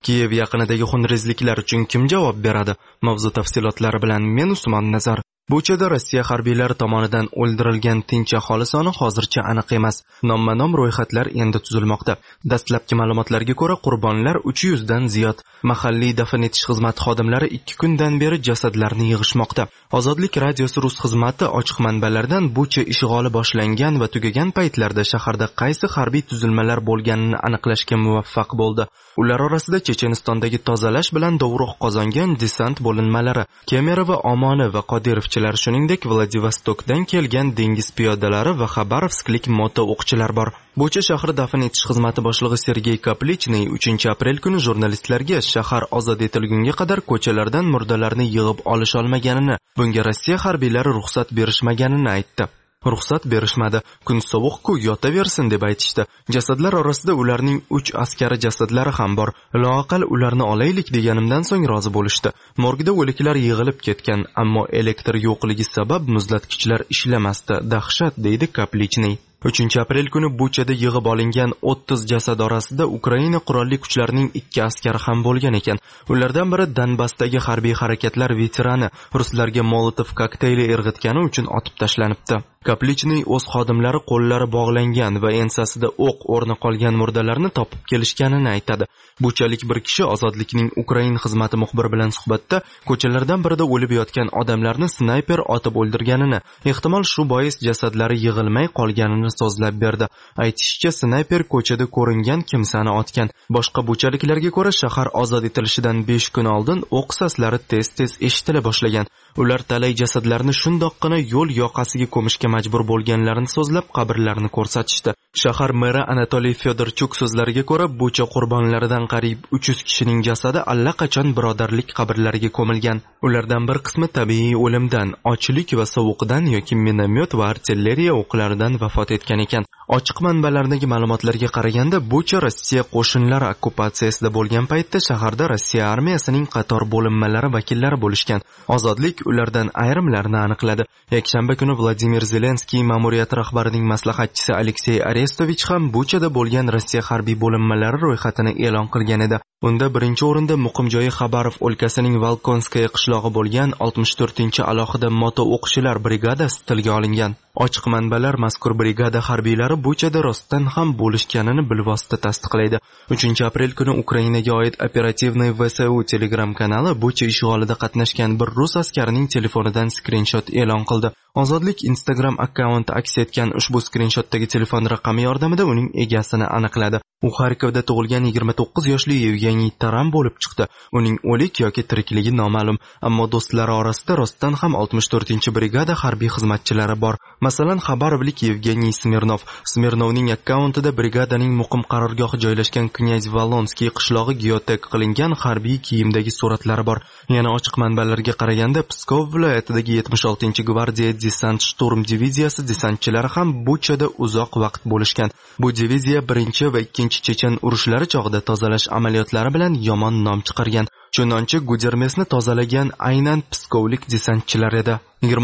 Kiyev yaqinidagi xunrezliklar uchun kim javob beradi? Mavzu tafsilotlari bilan men Usmon Nazar. Buchada Rossiya harbiylari tomonidan o'ldirilgan tinch aholi soni hozircha aniq emas. Nomma-nom ro'yxatlar endi tuzilmoqda. Dastlabki ma'lumotlarga ko'ra, qurbonlar 300 dan ziyod. Mahalliy dafn etish xizmati xodimlari 2 kundan beri jasadlarni yig'ishmoqda. Ozodlik radiosi rus xizmati ochiq manbalardan Bucha ishg'oli boshlangan va tugagan paytlarda shaharda qaysi harbiy tuzilmalar bo'lganini aniqlashga muvaffaq bo'ldi. Ular orasida Chechenistondagi tozalash bilan dovruq qozongan desant bo'linmalari, Kemerova, Omoni va Qodirovchilar, shuningdek Vladivostokdan kelgan dengiz piyodalari va Xabarovsklik moto o'qchilar bor. Bucha shahri dafn etish xizmati boshlig'i Sergey Kaplichniy 3-aprel kuni jurnalistlarga shahar ozod etilgunga qadar ko'chalardan murdalarni yig'ib olish olmaganini, bunga Rossiya harbiylari ruxsat berishmaganini aytdi. Ruxsat berishmadi. Kun sovuq-ku, yotaversin deb aytishdi. Jasadlar orasida ularning 3 askari jasadlari ham bor. Loaqal ularni olaylik deganimdan so'ng rozi bo'lishdi. Morgda o'liklar yig'ilib ketgan, ammo elektr yo'qligi sabab muzlatgichlar ishlamasdi. Dahshat, deydi Kaplichniy. 3-aprel kuni Buchada yig'ib olingan 30 jasad orasida Ukraina qurolli kuchlarining 2 askari ham bo'lgan ekan. Ulardan biri Donbassdagi harbiy harakatlar veterani, ruslarga Molotov kokteyli irg'itgani uchun otib tashlanibdi. Kaplichniy o'z xodimlari qo'llari bog'langan va ensasida o'q o'rni qolgan murdalarni topib kelishganini aytadi. Buchalik bir kishi Ozodlikning Ukraina xizmati muxbiri bilan suhbatda ko'chalardan birida o'lib yotgan odamlarni snayper otib o'ldirganini, ehtimol shu bois jasadlari yig'ilmay qolganini so'zlab berdi. Aytishicha, snayper ko'chada ko'ringan kimsani otgan. Boshqa buchaliklarga ko'ra, shahar ozod etilishidan 5 kun oldin o'q saslari tez-tez eshitila boshlagan. Ular talay jasadlarni shundoqqina yo'l yoqasiga ko'mishga majbur bo'lganlarini so'zlab, qabrlarni ko'rsatishdi. Shahar meri Anatoliy Fedorchuk so'zlariga ko'ra, Bucha qurbonlaridan qariyb 300 kishining jasadi allaqachon birodarlik qabrlariga ko'milgan. Ulardan bir qismi tabiiy o'limdan, ochlik va sovuqdan yoki minomyot va artilleriya o'qlaridan vafot etgan ekan. Ochiq manbalardagi ma'lumotlarga qaraganda, Bucha Rossiya qo'shinlari okkupatsiyasida bo'lgan paytda shaharda Rossiya armiyasining qator bo'linmalari vakillari bo'lishgan. Ozodlik ulardan ayrimlarini aniqladi. Yakshanba kuni Vladimir Zelenskiy ma'muriyati rahbarining maslahatchisi Aleksey Arestovich ham Buchada bo'lgan Rossiya harbiy bo'linmalari ro'yxatini e'lon qilgan edi. Unda birinchi o'rinda muqim joyi Xabarov o'lkasining Volkonskaya qishlog'i bo'lgan 64-alohida moto o'qchilar brigadasi tilga olingan. Ochiq manbalar mazkur brigada harbiylari Buchada rostdan ham bo'lishganini bilvosita tasdiqlaydi. 3-aprel kuni Ukrainaga oid operativniy VSU Telegram kanali Bucha ishg'olida qatnashgan bir rus askarining telefonidan skrinshot e'lon qildi. Ozodlik Instagram akkaunti aks etgan ushbu skrinshotdagi telefon raqami yordamida uning egasini aniqladi. U Xarkovda tug'ilgan 29 yoshli Yevgeniy Taran bo'lib chiqdi. Uning o'lik yoki tirikligi noma'lum, ammo do'stlari orasida rostdan ham 64-brigada harbiy xizmatchilari bor. Masalan, Xabarovlik Yevgeniy Smirnovning akkauntida brigadaning muqim qarorgohi joylashgan Knyaz Volonskiy qishlog'i geotek qilingan harbiy kiyimdagi suratlari bor. Yana ochiq manbalarga qaraganda, Pskov viloyatidagi 76-gvardiya desant shturm diviziyasi desantchilari ham Buchada uzoq vaqt bo'lishgan. Bu diviziya 1 va 2 Chechen urushlari chog'ida tozalash amaliyotlari bilan yomon nom chiqargan. Chunonchi Gudermesni tozalagan aynan Pskovlik desantchilar edi.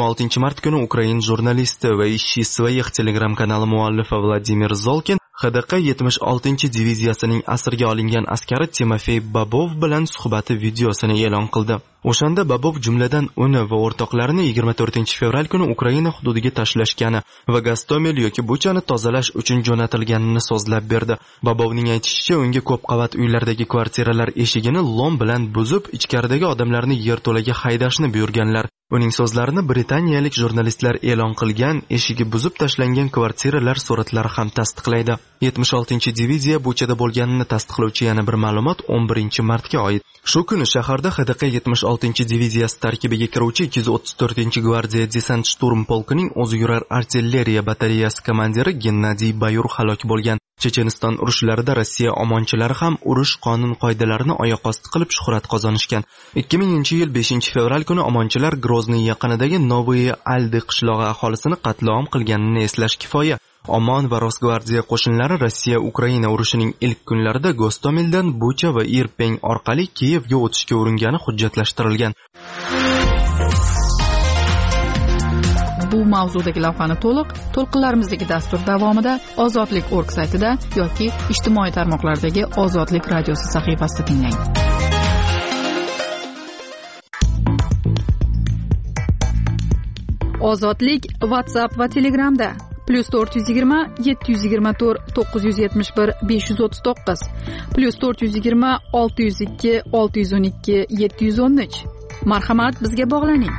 26 mart kuni Ukrain jurnalisti va Ishchi Svayix Telegram kanali muallifi Vladimir Zolkin HDQ 76-diviziyasining asirga olingan askari Timofey Babov bilan suhbati videosini e'lon qildi. O'shanda Babov jumladan uni va o'rtoqlarini 24-fevral kuni Ukraina hududiga tashlashgani va Gostomel yoki Buchani tozalash uchun jo'natilganini so'zlab berdi. Babovning aytishicha, unga ko'p qavat uylardagi kvartiralar eshigini lom bilan buzib, ichkaridagi odamlarni yerto'laga haydashni buyurganlar. Uning so'zlarini britaniyalik jurnalistlar e'lon qilgan eshigi buzib tashlangan kvartiralar suratlari ham tasdiqlaydi. 76-diviziya Buchada bo'lganini tasdiqlovchi yana bir ma'lumot 11-martga oid. Shu kuni shaharda HDQ 76-diviziyasi tarkibiga kiruvchi 234-gvardiya desant shturm polkining o'zi yurar artilleriya batareyasi komandiri Gennadiy Bayur halok bo'lgan. Checheniston urushlarida Rossiya omonchilari ham urush qonun qoidalarini oyoq osti qilib shuhrat qozonishgan. 2000-yil 5-fevral kuni omonchilar Grozniy yaqinidagi Novoye Aldi qishlog'i aholisini qatl-om qilganini eslash kifoya. Omon va Rosgvardiya qo'shinlari Rossiya-Ukraina urushining ilk kunlarida Gostomeldan Bucha va Irpeng orqali Kiyevga o'tishga urungani hujjatlashtirilgan. Bu mavzudagi lavhani to'lqinlarimizdagi dastur davomida ozodlik.org saytida yoki ijtimoiy tarmoqlardagi Ozodlik radiosi sahifasida tinglang. Ozodlik WhatsApp va Telegramda +420 724 971 539 +420 602 612 713. Marhamat, bizga bog'laning.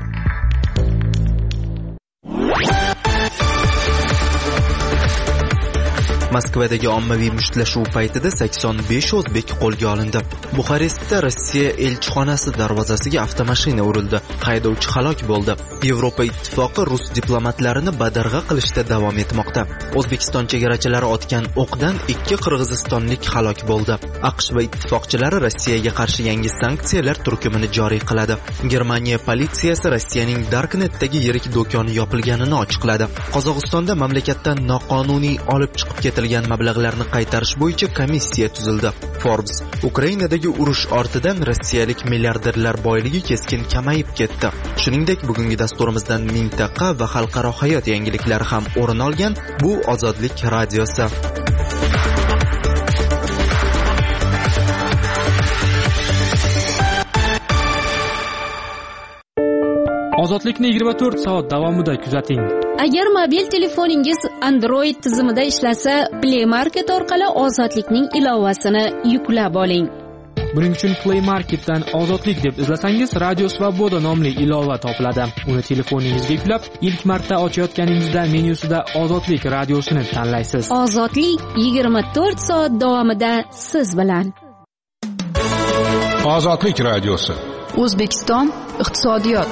Moskvadagi ommaviy mushtlashuv paytida 85 o'zbek qo'lga olindi. Buxarestda Rossiya elchixonasi darvozasiga avtomashina urildi. Haydovchi halok bo'ldi. Yevropa ittifoqi rus diplomatlarini badarg'a qilishda davom etmoqda. O'zbekiston chegarachilari otgan o'qdan 2 qirg'izistonlik halok bo'ldi. AQSh va ittifoqchilari Rossiyaga qarshi yangi sanksiyalar turkumini joriy qiladi. Germaniya politsiyasi Rossiyaning Darknetdagi yirik do'koni yopilganini ochiqladi. Qozog'istonda mamlakatdan noqonuniy olib chiqib ketilgan mablag'larni qaytarish bo'yicha komissiya tuzildi. Forbes: Ukrainadagi urush ortidan rossiyalik milliarderlar boyligi keskin kamayib ketdi. Shuningdek, bugungi dasturimizdan mintaqa va xalqaro hayot yangiliklari ham o'rin olgan. Bu Ozodlik radiosi. Ozodlikni 24 soat davomida kuzating. Agar mobil telefoningiz Android tizimida ishlasa, Play Market orqali Ozodlikning ilovasini yuklab oling. Buning uchun Play Marketdan Ozodlik deb izlasangiz, Radio Svoboda nomli ilova topiladi. Uni telefoningizga yuklab, ilk marta ochayotganingizda menyusida Ozodlik radiosini tanlaysiz. Ozodlik 24 soat davomida siz bilan. Ozodlik radiosi. O'zbekiston iqtisodiyot.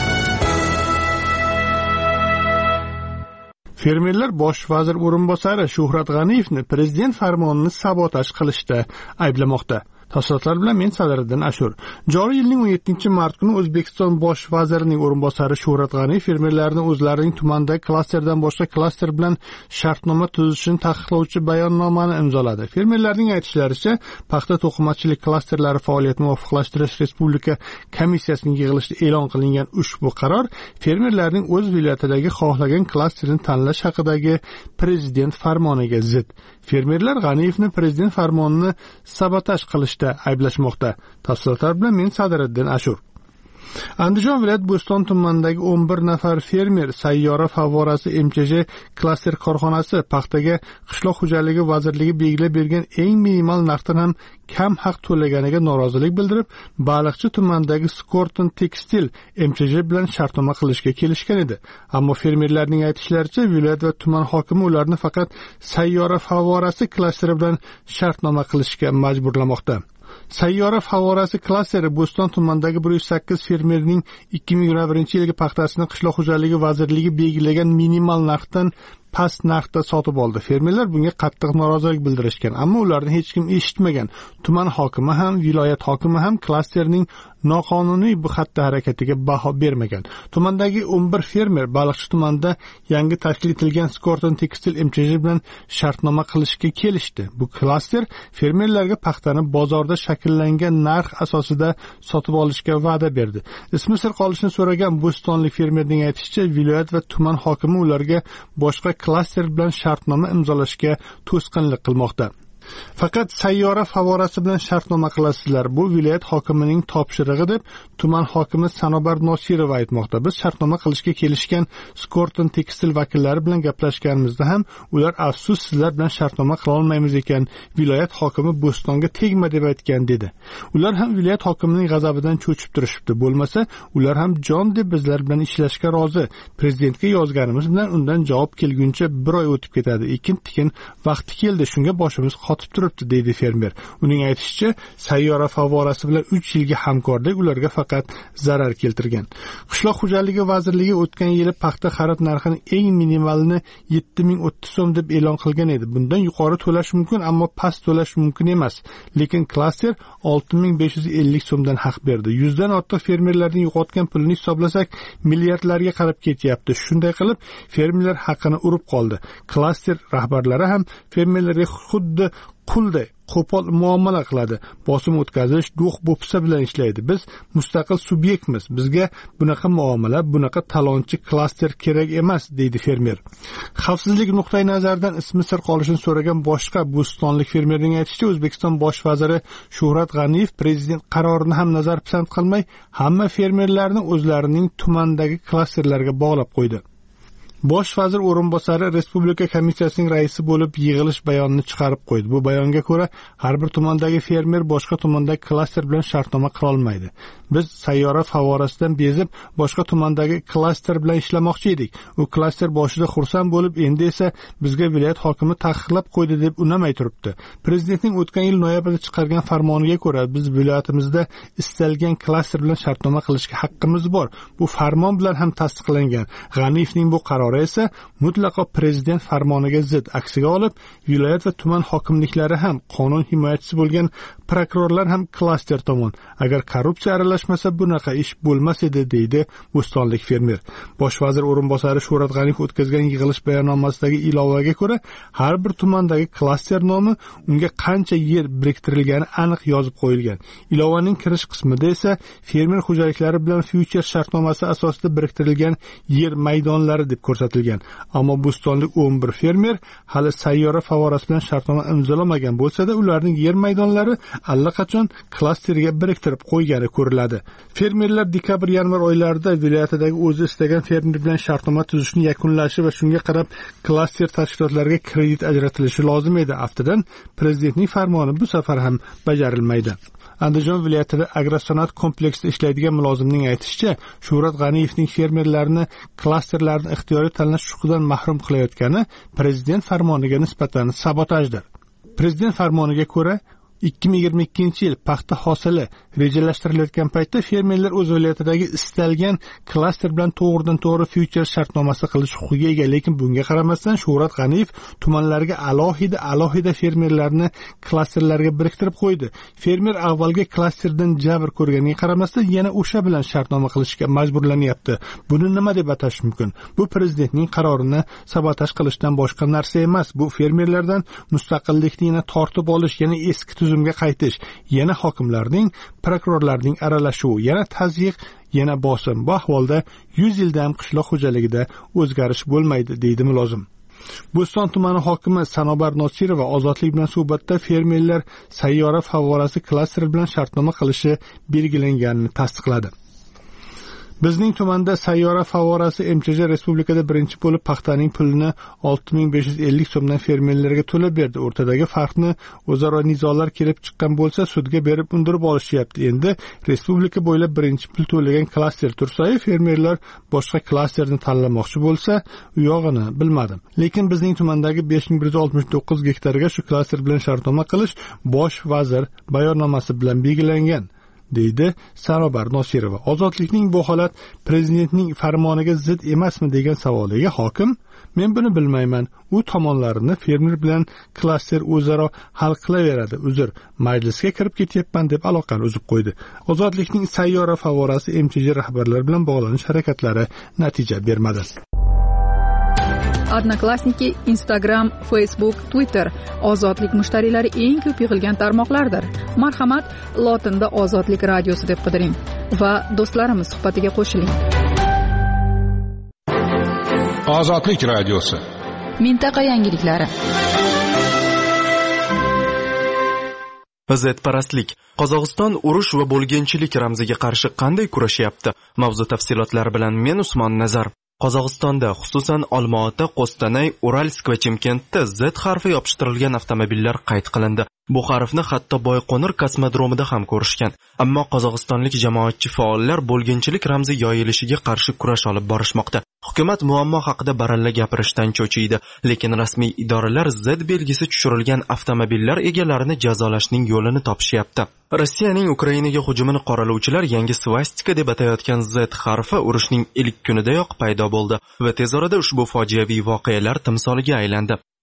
Fermerlar bosh vazir o'rinbosari Shuhrat G'aniyevni prezident farmonini sabotaj qilishda ayblamoqda. Tafsilotlar bilan men Sadiriddin Ashur. Joriy yilning 17-mart kuni O'zbekiston bosh vazirining o'rinbosari Shuhrat G'aniyev fermerlarni o'zlarining tumandagi klasterdan boshqa klaster bilan shartnoma tuzishini taqiqlovchi bayonnomani imzoladi. Fermerlarning aytishlaricha, paxta to'qimachilik klasterlari faoliyatini muvofiqlashtirish respublika komissiyasining yig'ilishida e'lon qilingan ushbu qaror fermerlarning o'z viloyatidagi xohlagan klasterini tanlash haqidagi prezident farmoniga zid. Fermerlar G'aniyevni prezident farmonini sabotaj qilishda ayblashmoqda. Tafsilotlar bilan men Sadiriddin Ashur. Andijon viloyat Bo'ston tumanidagi 11 nafar fermer sayyora favorasi MCJ klaster korxonasi paxtaga qishloq xo'jaligi vazirligi belgilab bergan eng minimal narxdan ham kam haq to'laganiga norozilik bildirib, Baliqchi tumanidagi Skorton Tekstil MCJ bilan shartnoma qilishga kelishgan edi. Ammo fermerlarning aytishlaricha, viloyat va tuman hokimi ularni faqat sayyora favorasi klasteri bilan shartnoma qilishga majburlamoqda. Sayyora favorasi klasteri Bo'ston tumanidagi 108 fermerning 2021-yilgi paxtasini qishloq xo'jaligi vazirligi belgilagan minimal narxdan past narxda sotib oldi. Fermerlar bunga qattiq norozilik bildirishgan, ammo ularni hech kim eshitmagan. Tuman hokimi ham, viloyat hokimi ham klasterning noqonuniy bu xatti harakatiga baho bermagan. Tumandagi 11 fermer Baliqchi tumanida yangi tashkil etilgan Skorton Tekstil MCJ bilan shartnoma qilishga kelishdi. Bu klaster fermerlarga paxtani bozorda shakllangan narx asosida sotib olishga va'da berdi. Ismi sir qolishini so'ragan bo'stonlik fermerning aytishicha, viloyat va tuman hokimi ularga boshqa klaster bilan shartnoma imzolashga to'sqinlik qilmoqda. Faqat sayyora favorasi bilan shartnoma qilasizlar. Bu viloyat hokimining topshirig'i deb tuman hokimi Sanobar Nosirova aytmoqda. Biz shartnoma qilishga kelishgan Skorton Tekstil vakillari bilan gaplashganimizda ham ular afsus sizlar bilan shartnoma qila olmaymiz ekan, viloyat hokimi Bo'stonga tegma deb aytgan dedi. Ular ham viloyat hokimining g'azabidan cho'chib turishibdi. Bo'lmasa, ular ham jon deb bizlar bilan ishlashga rozi. Prezidentga yozganimiz bilan undan javob kelguncha bir oy o'tib ketadi. Ekin-tikin vaqti keldi, shunga boshimiz qotib turibdi, deydi fermer. Uning aytishicha, sayyora favorasi bilan 3 yilga hamkorlik ularga faqat zarar keltirgan. Qishloq xo'jaligi vazirligi o'tgan yili paxta xarid narxining eng minimalini 7030 so'm deb e'lon qilgan edi. Bundan yuqori to'lash mumkin, ammo past to'lash mumkin emas. Lekin klaster 6550 so'mdan haq berdi. 100 dan ortiq fermerlarning yo'qotgan pulini hisoblasak, milliardlarga qarab ketyapti. Shunday qilib, fermerlar haqqini urib qoldi. Klaster rahbarlari ham fermerlarga xuddi qulday qo'pol muomala qiladi, bosim o'tkazish, do'q bo'psa bilan ishlaydi. Biz mustaqil subyektmiz. Bizga bunaqa muomala, bunaqa talonchi klaster kerak emas, deydi fermer. Xavfsizlik nuqtai nazaridan ismi sir qolishini so'ragan boshqa bo'stonlik fermerning aytishicha, O'zbekiston bosh vaziri Shuhrat G'aniyev prezident qarorini ham nazar pisand qilmay, hamma fermerlarni o'zlarining tumandagi klasterlarga bog'lab qo'ydi. Bosh vazir o'rinbosari Respublika komissiyasining raisi bo'lib yig'ilish bayonini chiqarib qo'ydi. Bu bayonga ko'ra, har bir tumandagi fermer boshqa tumandagi klaster bilan shartnoma qila olmaydi. Biz sayyora favorasidan bezib, boshqa tumandagi klaster bilan ishlamoqchi edik. U klaster boshida xursand bo'lib, endi esa bizga viloyat hokimi taqiqlab qo'ydi deb unamay turibdi. Prezidentning o'tgan yil noyabrda chiqargan farmoniga ko'ra, biz viloyatimizda istalgan klaster bilan shartnoma qilishga haqqimiz bor. Bu farmon bilan ham tasdiqlangan. G'aniyevning bu qarori esa mutlaqo prezident farmoniga zid. Aksiga olib, viloyat va tuman hokimliklari ham, qonun himoyachisi bo'lgan prokurorlar ham klaster tomon. Agar korrupsiya aralashmasa bunaqa ish bo'lmas edi, deydi bo'stonlik fermer. Bosh vazir o'rinbosari Shuhrat G'aniyev o'tkazgan yig'ilish bayonnomasidagi ilovaga ko'ra, har bir tumandagi klaster nomi, unga qancha yer biriktirilgani aniq yozib qo'yilgan. Ilovaning kirish qismida esa fermer xo'jaliklari bilan future shartnomasi asosida biriktirilgan yer maydonlari deb ko'rsatilgan. Ammo bo'stonlik 11 fermer hali sayyora favorasi bilan shartnoma imzolamagan bo'lsa-da, ularning yer maydonlari allaqachon klasterga biriktirib qo'ygani ko'riladi. Fermerlar dekabr-yanvar oylarida viloyatidagi o'zi istagan fermer bilan shartnoma tuzishni yakunlashi va shunga qarab klaster tashkilotlariga kredit ajratilishi lozim edi. Aftidan prezidentning farmoni bu safar ham bajarilmaydi. Andijon viloyatida agrosanoat kompleksida ishlaydigan mulozimning aytishicha, Shuhrat G'aniyevning fermerlarni klasterlarni ixtiyoriy tanlash huquqidan mahrum qilayotgani prezident farmoniga nisbatan sabotajdir. Prezident farmoniga ko'ra, 2022-yil paxta hosili rejalashtirilayotgan paytda fermerlar o'z viloyatidagi istalgan klaster bilan to'g'ridan-to'g'ri future shartnomasi qilish huquqiga ega, lekin bunga qaramasdan Shuhrat G'aniyev tumanlarga alohida fermerlarni klasterlarga biriktirib qo'ydi. Fermer avvalgi klasterdan jabr ko'rganiga qaramasdan yana o'sha bilan shartnoma qilishga majburlanyapti. Buni nima deb atash mumkin? Bu prezidentning qarorini sabotaj qilishdan boshqa narsa emas. Bu fermerlardan mustaqillikni yana tortib olish, yana eski tuzumga qaytish, yana hokimlarning, prokurorlarning aralashuvi, yana tazyiq, yana bosim. Bu ahvolda 100 yildan qishloq xo'jaligida o'zgarish bo'lmaydi, deydi mulozim. Bo'ston tumani hokimi Sanobar Nosirova Ozodlik bilan suhbatda fermerlar sayyora favorasi klaster bilan shartnoma qilishi belgilanganini tasdiqladi. Bizning tumanda sayyora favorasi MCJ respublikada birinchi bo'lib paxtaning pulini 6550 so'mdan fermerlarga to'lab berdi. O'rtadagi farqni o'zaro nizolar kelib chiqqan bo'lsa, sudga berib undirib olishyapti. Endi respublika bo'ylab birinchi pul to'lagan klaster tursa, fermerlar boshqa klasterni tanlamoqchi bo'lsa, u yog'ini bilmadim. Lekin bizning tumandagi 5169 gektarga shu klaster bilan shartnoma qilish bosh vazir bayonnomasi bilan belgilangan, deydi Sanobar Nosirova. Ozodlikning bu holat prezidentning farmoniga zid emasmi degan savoliga hokim, men buni bilmayman. U tomonlarini fermer bilan klaster o'zaro hal qilaveradi. Uzr, majlisga kirib ketyapman deb aloqani uzib qo'ydi. Ozodlikning sayyora favorasi MCJ rahbarlari bilan bog'lanish harakatlari natija bermadi. Odnoklassniki, Instagram, Facebook, Twitter ozodlik mushtariylari eng ko'p yig'ilgan tarmoqlardir. Marhamat, lotinda Ozodlik radiosi deb qidiring va do'stlarimiz suhbatiga qo'shiling. Ozodlik radiosi. Mintaqa yangiliklari. Vaziyatparastlik. Qozog'iston urush va bo'lganchilik ramziga qarshi qanday kurashyapti? Mavzu tafsilotlari bilan men Usmon Nazar. Qozog'istonda, xususan Olmaota, Qo'stanay, Uralsk va Chimkentda Z harfi yopishtirilgan avtomobillar qayd qilindi. Bu harfni hatto Boyqo'nir kosmodromida ham ko'rishgan. Ammo qozog'istonlik jamoatchi faollar bo'lganchilik ramzi yoyilishiga qarshi kurash olib borishmoqda. Hukumat muammo haqida baralla gapirishdan cho'chiydi, lekin rasmiy idoralar Z belgisi tushirilgan avtomobillar egalarini jazolashning yo'lini topishyapti. Rossiyaning Ukrainaga hujumini qoralovchilar yangi svastika deb atayotgan Z harfi urushning ilk kunidayoq paydo bo'ldi va tez orada ushbu fojiaviy voqealar timsoliga aylandi.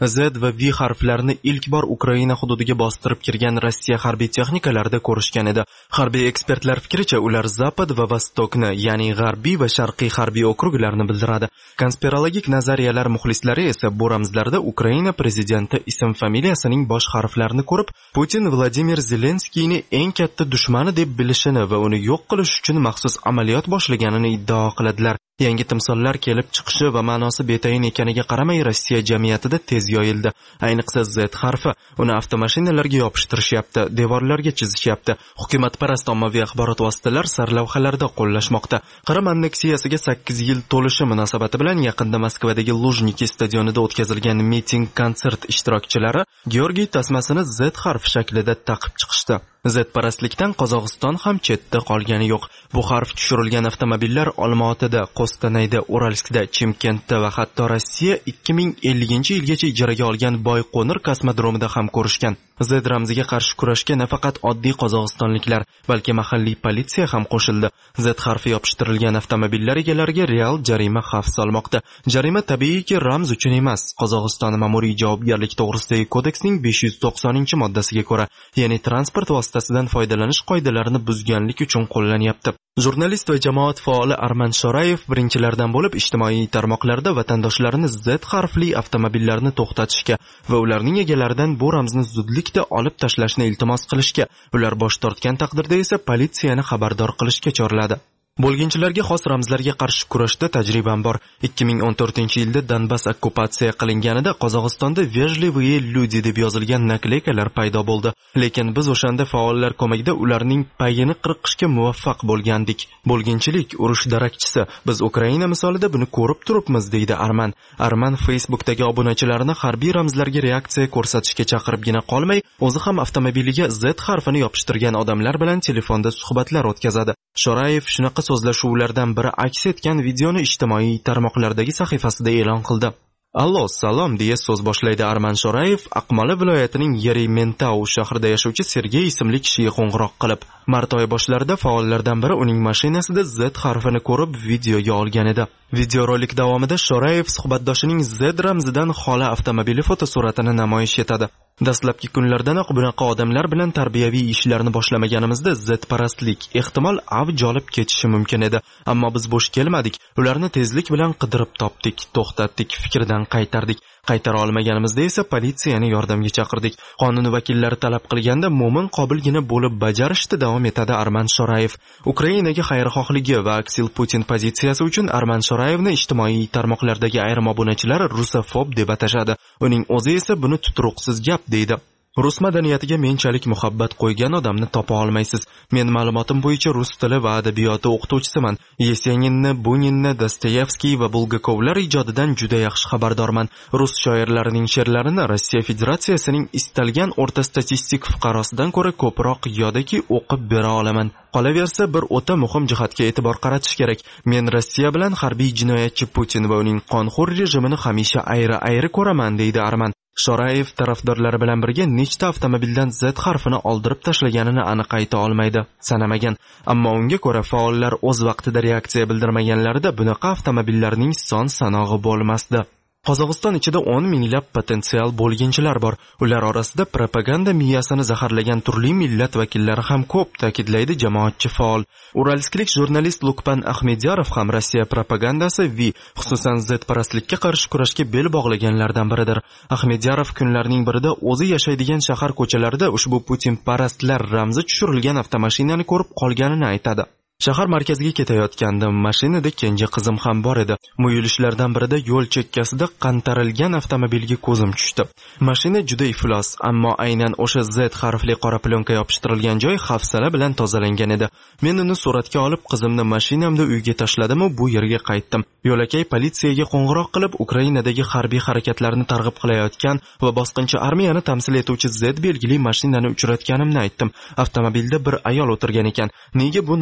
Z va V harflarini ilk bor Ukraina hududiga bostirib kirgan Rossiya harbiy texnikalarida ko'rishgan edi. Harbiy ekspertlar fikricha, ular Zapad va Vostokni, ya'ni g'arbiy va sharqiy harbiy okruglarni bildiradi. Konspirologik nazariyalar muxlislari esa bu ramzlarda Ukraina prezidenti ism-familiyasining bosh harflarini ko'rib, Putin Vladimir Zelenskiyni eng katta dushmani deb bilishini va uni yo'q qilish uchun maxsus amaliyot boshlaganini iddao qiladilar. Yangi timsollar kelib chiqishi va ma'nosi betayin ekaniga qaramay Rossiya jamiyatida tez yoyildi. Ayniqsa Z harfi uni avtomashinalarga yopishtirishyapti, devorlarga chizishyapti. Hukumatparast ommaviy axborot vositalar sarlavhalarda qo'llashmoqda. Qrim anneksiyasiga 8 yil to'lishi munosabati bilan yaqinda Moskvadagi Lujniki stadionida o'tkazilgan miting-konsert ishtirokchilari Georgiy tasmasini Z harfi shaklida taqib chiqishdi. Z-parastlikdan Qozog'iston ham chetda qolgani yo'q. Bu harf tushirilgan avtomobillar Olmaotada, Qo'stanayda, Uralskda, Chimkentda va hatto Rossiya 2050-yilgacha ijaraga olgan Boyqo'nir kosmodromida ham ko'rishgan. Z ramziga qarshi kurashga nafaqat oddiy qozog'istonliklar, balki mahalliy politsiya ham qo'shildi. Z harfi yopishtirilgan avtomobillar egalariga real jarima xavf solmoqda. Jarima tabiiyki ramz uchun emas, Qozog'iston ma'muriy javobgarlik to'g'risidagi kodeksning 590-moddasiga ko'ra, ya'ni transport vositasidan foydalanish qoidalarini buzganlik uchun qo'llanyapti. Jurnalist va jamoat faoli Arman Shorayev birinchilardan bo'lib ijtimoiy tarmoqlarda vatandoshlarini Z harfli avtomobillarni to'xtatishga va ularning egalaridan bu ramzni zudlikda olib tashlashni iltimos qilishga, ular bosh tortgan taqdirda esa politsiyani xabardor qilishga chorladi. Bo'lginchilarga xos ramzlarga qarshi kurashda tajribam bor. 2014-yilda Donbass okkupatsiya qilinganida Qozog'istonda "Vejlivые люди" deb yozilgan nakleykalar paydo bo'ldi. Lekin biz o'shanda faollar ko'magida ularning payini qirqishga muvaffaq bo'lgandik. Bo'lginchilik urush darakchisi. Biz Ukraina misolida buni ko'rib turibmiz, deydi Arman. Arman Facebookdagi obunachilarini harbiy ramzlarga reaksiya ko'rsatishga chaqiribgina qolmay, o'zi ham avtomobiliga Z harfini yopishtirgan odamlar bilan telefonda suhbatlar o'tkazadi. Shorayev shunaqa so'zlashuvlardan biri aks etgan videoni ijtimoiy tarmoqlardagi sahifasida e'lon qildi. Allo, salom deya so'z boshlaydi Arman Shorayev, Aqmola viloyatining Yerementau shahrida yashovchi Sergey ismli kishiga qo'ng'iroq qilib, mart oyi boshlarida faollardan biri uning mashinasida Z harfini ko'rib videoga olgan edi. Videorolik davomida Shorayev suhbatdoshining Z ramzidan xoli avtomobili fotosuratini namoyish etadi. Dastlabki kunlardanoq bunaqa odamlar bilan tarbiyaviy ishlarni boshlamaganimizda Z-parastlik ehtimol avj olib ketishi mumkin edi. Ammo biz bo'sh kelmadik. Ularni tezlik bilan qidirib topdik, to'xtatdik, fikrdan qaytardik. Qaytara olmaganimizda esa politsiyani yordamga chaqirdik. Qonun vakillari talab qilganda mo'min qobilgina bo'lib bajarishda davom etadi Arman Shorayev. Ukrainaga xayrixohligi va aksil Putin pozitsiyasi uchun Arman Shorayevni ijtimoiy tarmoqlardagi ayrim obunachilar rusofob deb atashadi. Uning o'zi esa buni tuturuqsiz gap deydi. Rus madaniyatiga menchalik muhabbat qo'ygan odamni topa olmaysiz. Men ma'lumotim bo'yicha rus tili va adabiyoti o'qituvchisiman. Yeseninni, Buninni, Dostoyevskiy va Bulgakovlar ijodidan juda yaxshi xabardorman. Rus shoirlarining she'rlarini Rossiya Federatsiyasining istalgan o'rta statistik fuqarosidan ko'ra ko'proq yodaki o'qib bera olaman. Qolaversa, bir o'ta muhim jihatga e'tibor qaratish kerak. Men Rossiya bilan harbiy jinoyatchi Putin va uning qonxo'r rejimini hamisha ayri ko'raman, deydi Arman. Shorayev tarafdorlari bilan birga nechta avtomobildan Z harfini oldirib tashlaganini aniq ayta olmaydi, sanamagan. Ammo unga ko'ra faollar o'z vaqtida reaksiya bildirmaganlarida bunaqa avtomobillarning son sanog'i bo'lmasdi. Qozog'iston ichida 10 minglab potensial bo'lginchilar bor. Ular orasida propaganda miyasini zaharlagan turli millat vakillari ham ko'p, ta'kidlaydi jamoatchi faol. Uralsklik jurnalist Lukpan Ahmedyarov ham Rossiya propagandasi xususan Z-parastlikka qarshi kurashga bel bog'laganlardan biridir. Ahmedyarov kunlarning birida o'zi yashaydigan shahar ko'chalarida ushbu Putin parastlar ramzi tushirilgan avtomashinani ko'rib qolganini aytadi. Shahar markaziga ketayotgandim, mashinada kenja qizim ham bor edi. Muyulishlardan birida yo'l chekkasida qantarilgan avtomobilga ko'zim tushdi. Mashina juda iflos, ammo aynan o'sha Z harfli qora plyonka yopishtirilgan joy hafsala bilan tozalangan edi. Men uni suratga olib, qizimni mashinamda uyga tashladim va bu yerga qaytdim. Yo'lakay politsiyaga qo'ng'iroq qilib, Ukrainadagi harbiy harakatlarni targ'ib qilayotgan va bosqinchi armiyani tamsil etuvchi Z belgili mashinani uchratganimni aytdim. Avtomobilda bir ayol o'tirgan ekan. Nega bu nakleyka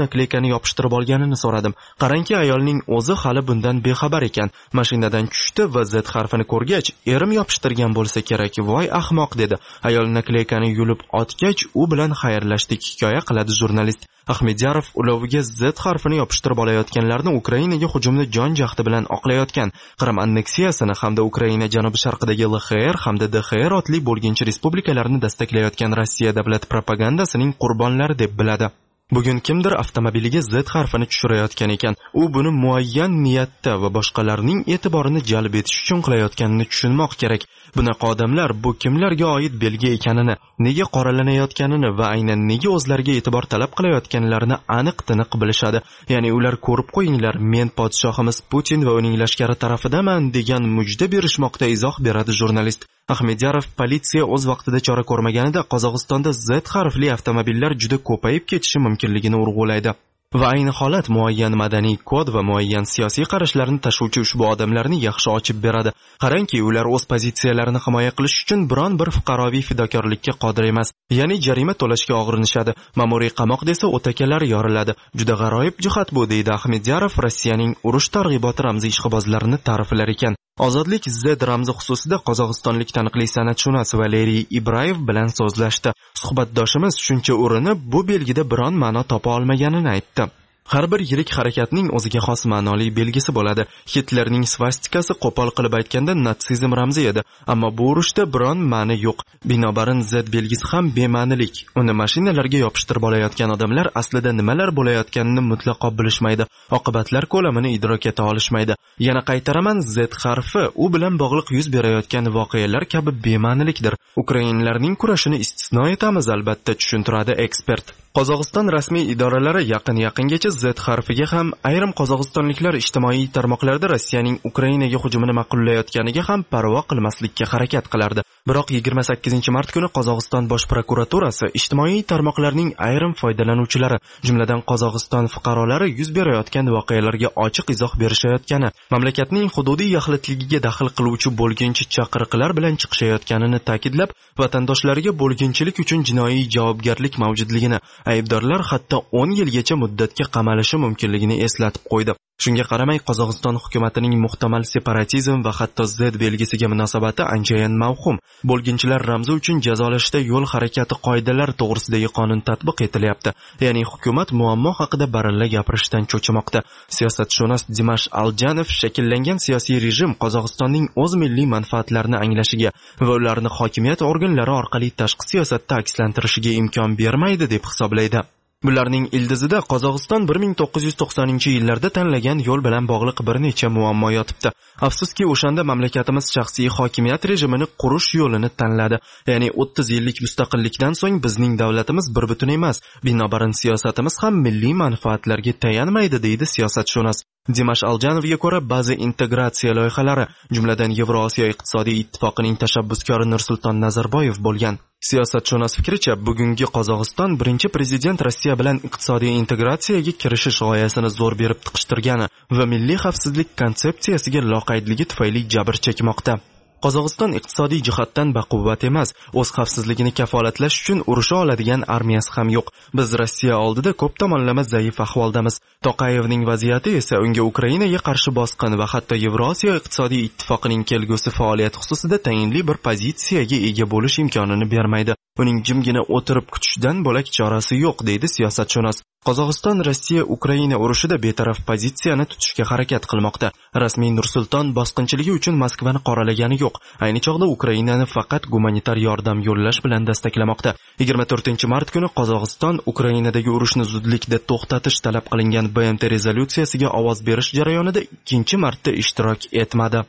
yopishtirib olganini so'radim. Qarangki, ayolning o'zi hali bundan bexabar ekan. Mashinadan tushdi va Z harfini ko'rgach, erim yopishtirgan bo'lsa kerak. Voy ahmoq dedi. Ayol nakleykani yulib otgach, u bilan xayrlashdik, hikoya qiladi jurnalist. Ahmediyarov uloviga Z harfini yopishtirib olayotganlarni Ukrainaga hujumni jon jahdi bilan oqlayotgan, Qrim anneksiyasini hamda Ukraina janubi-sharqidagi LXR hamda DXR otli bo'lginchi respublikalarni dastaklayotgan Rossiya davlat propagandasining qurbonlari deb biladi. Bugun kimdir avtomobiliga Z harfini tushirayotgan ekan. U buni muayyan niyatda va boshqalarning e'tiborini jalb etish uchun qilayotganini tushunmoq kerak. Bunaqa odamlar bu kimlarga oid belgi ekanini, nega qoralanayotganini va aynan nega o'zlariga e'tibor talab qilayotganlarini aniq-tiniq bilishadi. Ya'ni ular ko'rib qo'yinglar, men podshohimiz Putin va uning lashkari tarafidaman degan mujda berishmoqda, izoh beradi jurnalist. Ahmediyarov politsiya o'z vaqtida chora ko'rmaganida Qozog'istonda Z harfli avtomobillar juda ko'payib ketishi mumkinligini urg'ulaydi. Va ayni holat muayyan madaniy kod va muayyan siyosiy qarashlarni tashuvchi ushbu odamlarni yaxshi ochib beradi. Qarangki, ular o'z pozitsiyalarini himoya qilish uchun biron bir fuqaroviy fidokorlikka qodir emas. Ya'ni jarima to'lashga og'rinishadi. Ma'muriy qamoq desa o'takalari yoriladi. Juda g'aroyib jihat bu, deydi Ahmediyarov Rossiyaning urush targ'iboti ramziy ishqibozlarini ta'riflar ekan. Ozodlik Z ramzi xususida qozog'istonlik taniqli san'atshunos Valeriy Ibrayev bilan so'zlashdi. Suhbatdoshimiz shuncha urinib, bu belgida biron ma'no topa olmaganini aytdi. Har bir yirik harakatning o'ziga xos ma'noli belgisi bo'ladi. Hitlerning svastikasi qo'pol qilib aytganda natsizm ramzi edi, ammo bu urushda biron ma'ni yo'q. Binobarin Z belgisi ham bema'nilik. Uni mashinalarga yopishtirib olayotgan odamlar aslida nimalar bo'layotganini mutlaqo bilishmaydi. Oqibatlar ko'lamini idrok eta olishmaydi. Yana qaytaraman, Z harfi u bilan bog'liq yuz berayotgan voqealar kabi bema'nilikdir. Ukrainlarning kurashini istisno etamiz, albatta, tushuntiradi ekspert. Qozog'iston rasmiy idoralari yaqingacha Z harfiga ham, ayrim qozog'istonliklar ijtimoiy tarmoqlarda Rossiyaning Ukrainaga hujumini ma'qullayotganiga ham parvo qilmaslikka harakat qilardi. Biroq 28-mart kuni Qozog'iston bosh prokuraturasi ijtimoiy tarmoqlarning ayrim foydalanuvchilari, jumladan Qozog'iston fuqarolari yuz berayotgan voqealarga ochiq izoh berishayotgani, mamlakatning hududiy yaxlitligiga daxl qiluvchi bo'lginchi chaqiriqlar bilan chiqishayotganini ta'kidlab, vatandoshlariga bo'lginchilik uchun jinoiy javobgarlik mavjudligini, aybdorlar hatto 10 yilgacha muddatga qamalishi mumkinligini eslatib qo'ydi. Shunga qaramay, Qozog'iston hukumatining muhtamal separatizm va hatto Z belgisiga munosabati anchayin mavhum. Bo'lginchilar ramzi uchun jazolashda yo'l harakati qoidalari to'g'risidagi qonun tatbiq etilyapti. Ya'ni hukumat muammo haqida baralla gapirishdan cho'chimoqda. Siyosatshunos Dimash Aljanov shakllangan siyosiy rejim Qozog'istonning o'z milliy manfaatlarini anglashiga va ularni hokimiyat organlari orqali tashqi siyosatda akslantirishiga imkon bermaydi deb hisoblaydi. Bularning ildizida Qozog'iston 1990-yillarda tanlagan yo'l bilan bog'liq bir necha muammo yotibdi. Afsuski, o'shanda mamlakatimiz shaxsiy hokimiyat rejimini qurish yo'lini tanladi. Ya'ni 30 yillik mustaqillikdan so'ng bizning davlatimiz bir butun emas, binobarin siyosatimiz ham milliy manfaatlarga tayanmaydi, deydi siyosatshunos. Dimash Aljanovga ko'ra, ba'zi integratsiya loyihalari, jumladan Yevrosiyo iqtisodiy ittifoqining tashabbuskori Nursulton Nazarboyev bo'lgan. Siyosatshunos fikricha, bugungi Qozog'iston birinchi prezident Rossiya bilan iqtisodiy integratsiyaga kirishish g'oyasini zo'r berib tiqishtirgani va milliy xavfsizlik konsepsiyasiga loqaydligi tufayli jabr chekmoqda. Qozog'iston iqtisodiy jihatdan baquvvat emas, o'z xavfsizligini kafolatlash uchun urusha oladigan armiyasi ham yo'q. Biz Rossiya oldida ko'p tomonlama zaif ahvoldamiz. Toqayevning vaziyati esa unga Ukrainaga qarshi bosqin va hatto Yevrosiyo iqtisodiy ittifoqining kelgusi faoliyati xususida tayinli bir pozitsiyaga ega bo'lish imkonini bermaydi. Uning jimgina o'tirib kutishdan bo'lak chorasi yo'q, deydi siyosatshunos. Qozog'iston Rossiya Ukraina urushida betaraf pozitsiyani tutishga harakat qilmoqda. Rasmiy Nursulton bosqinchiligi uchun Moskvani qoralagani yo'q. Ayni chog'da Ukrainani faqat gumanitar yordam yo'llash bilan dastaklamoqda. 24-mart kuni Qozog'iston Ukrainadagi urushni zudlikda to'xtatish talab qilingan BMT rezolyutsiyasiga ovoz berish jarayonida 2-marta ishtirok etmadi.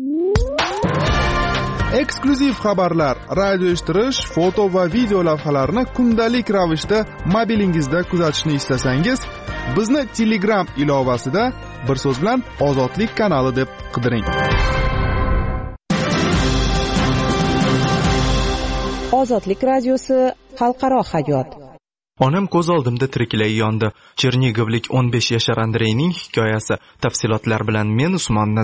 Eksklyuziv xabarlar, radio eshittirish, foto va video lavhalarni kundalik ravishda mobilingizda kuzatishni istasangiz, bizni Telegram ilovasida, bir so'z bilan Ozodlik kanali deb qidiring. Ozodlik radiosi xalqaro hayot. Onam ko'z oldimda tiriklay yondi. Chernigovlik 15 yashar Andreyning hikoyasi. Tafsilotlar bilan men Usmon Nazar.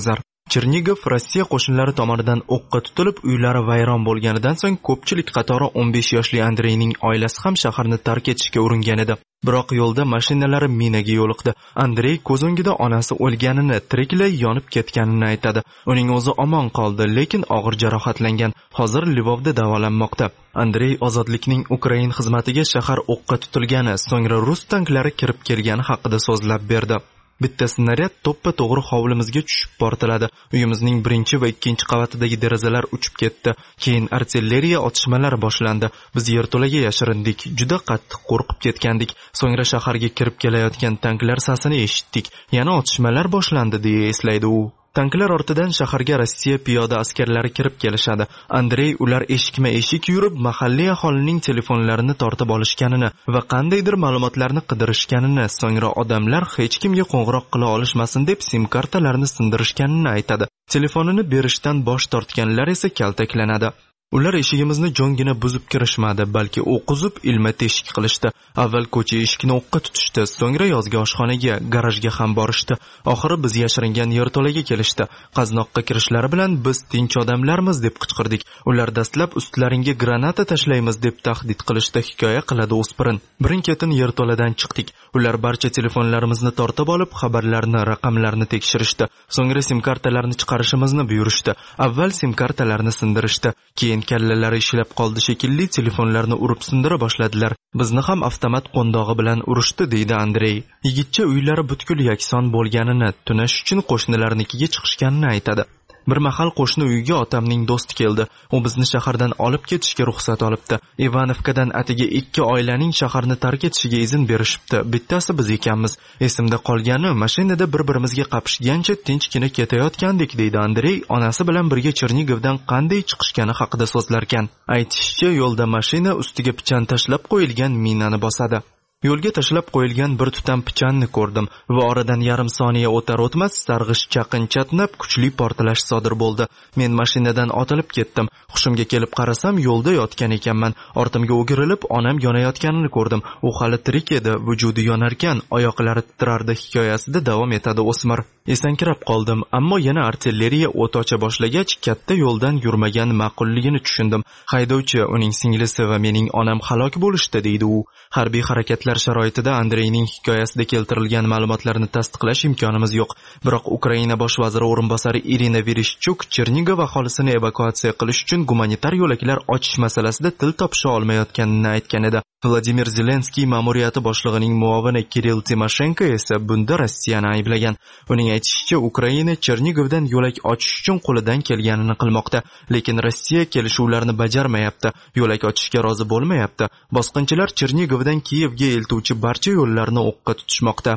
Chernigov Rossiya qo'shinlari tomonidan o'qqa tutilib, uylari vayron bo'lganidan so'ng ko'pchilik qatori 15 yoshli Andreyning oilasi ham shaharni tark etishga uringan edi. Biroq yo'lda mashinalari minaga yo'liqdi. Andrey ko'z o'ngida onasi o'lganini, tiriklay yonib ketganini aytadi. Uning o'zi omon qoldi, lekin og'ir jarohatlangan. Hozir Lvovda davolanmoqda. Andrey ozodlikning Ukrain xizmatiga shahar o'qqa tutilgani, so'ngra rus tanklari kirib kelgani haqida so'zlab berdi. Bitta snaryad to'ppa to'g'ri hovlimizga tushib portladi. Uyimizning 1 va 2 qavatidagi derazalar uchib ketdi. Keyin artilleriya otishmalari boshlandi. Biz yerto'laga yashirindik. Juda qattiq qo'rqib ketgandik. So'ngra shaharga kirib kelayotgan tanklar sasini eshitdik. Yana otishmalar boshlandi, deya eslaydi u. Tanklar ortidan shaharga Rossiya piyoda askarlari kirib kelishadi. Andrey ular eshikma-eshik yurib, mahalliy aholining telefonlarini tortib olishganini va qandaydir ma'lumotlarni qidirishganini, so'ngra odamlar hech kimga qo'ng'iroq qila olishmasin deb sim kartalarni sindirishganini aytadi. Telefonini berishdan bosh tortganlar esa kaltaklanadi. Ular eshigimizni jo'ngina buzib kirishmadi, balki o'q uzib ilma teshik qilishdi. Avval ko'cha eshikni o'qqa tutishdi, so'ngra yozgi oshxonaga, garajga ham borishdi. Oxiri biz yashiringan yerto'laga kelishdi. Qaznoqqa kirishlari bilan biz tinch odamlarmiz deb qichqirdik. Ular dastlab ustlaringga granata tashlaymiz deb tahdid qilishdi, hikoya qiladi o'spirin. Birin-ketin yerto'ladan chiqdik. Ular barcha telefonlarimizni tortib olib, xabarlarni, raqamlarni tekshirishdi. So'ngra sim kartalarni chiqarishimizni buyurishdi. Avval sim kartalarni sindirishdi, keyin kallalari ishlab qoldi shekilli, telefonlarni urib sindira boshladilar. Bizni ham avtomat qo'ndog'i bilan urishdi, deydi Andrey. Yigitcha uylari butkul yakson bo'lganini, tunash uchun qo'shnilarnikiga chiqishganini aytadi. Bir mahal qo'shni uyga otamning do'sti keldi. U bizni shahardan olib ketishga ruxsat olibdi. Ivanovkadan atigi 2 oilaning shaharni tark etishiga izn berishibdi. Bittasi biz ekanmiz. Esimda qolgani, mashinada bir-birimizga qapishgancha tinchgina ketayotgandik, deydi Andrey, onasi bilan birga Chernigovdan qanday chiqishgani haqida so'zlarkan. Aytishicha, yo'lda mashina ustiga pichan tashlab qo'yilgan minani bosadi. Yo'lga tashlab qo'yilgan bir tutam pichanni ko'rdim va oradan yarim soniya o'tar-o'tmas sarg'ish chaqin chatnab kuchli portlash sodir bo'ldi. Men mashinadan otilib ketdim. Hushimga kelib qarasam, yo'lda yotgan ekanman. Ortimga o'girilib, onam yonayotganini ko'rdim. U hali tirik edi, vujudi yonarkan, oyoqlari titrardi, hikoyasida davom etadi o'smir. Esankirab qoldim, ammo yana artilleriya o't ocha boshlagach, katta yo'ldan yurmagan ma'qulligini tushundim. Haydovchi, uning singlisi va mening onam halok bo'lishdi, deydi u. Harbiy harakatlar sharoitida Andreyning hikoyasida keltirilgan ma'lumotlarni tasdiqlash imkonimiz yo'q. Biroq Ukraina bosh vaziri o'rinbosari Irina Vereshchuk Chernigov aholisini evakuatsiya qilish uchun gumanitar yo'laklar ochish masalasida til topisha olmayotganini aytgan edi. Vladimir Zelenskiy ma'muriyati boshlig'ining muovini Kirill Timoshenko esa bunda Rossiyani ayblagan. Uning aytishicha, Ukraina Chernigovdan yo'lak ochish uchun qo'lidan kelganini qilmoqda, lekin Rossiya kelishuvlarni bajarmayapti, yo'lak ochishga rozi bo'lmayapti. Bosqinchilar Chernigovdan Kiyevga eltuvchi barcha yo'llarni o'qqa tutishmoqda.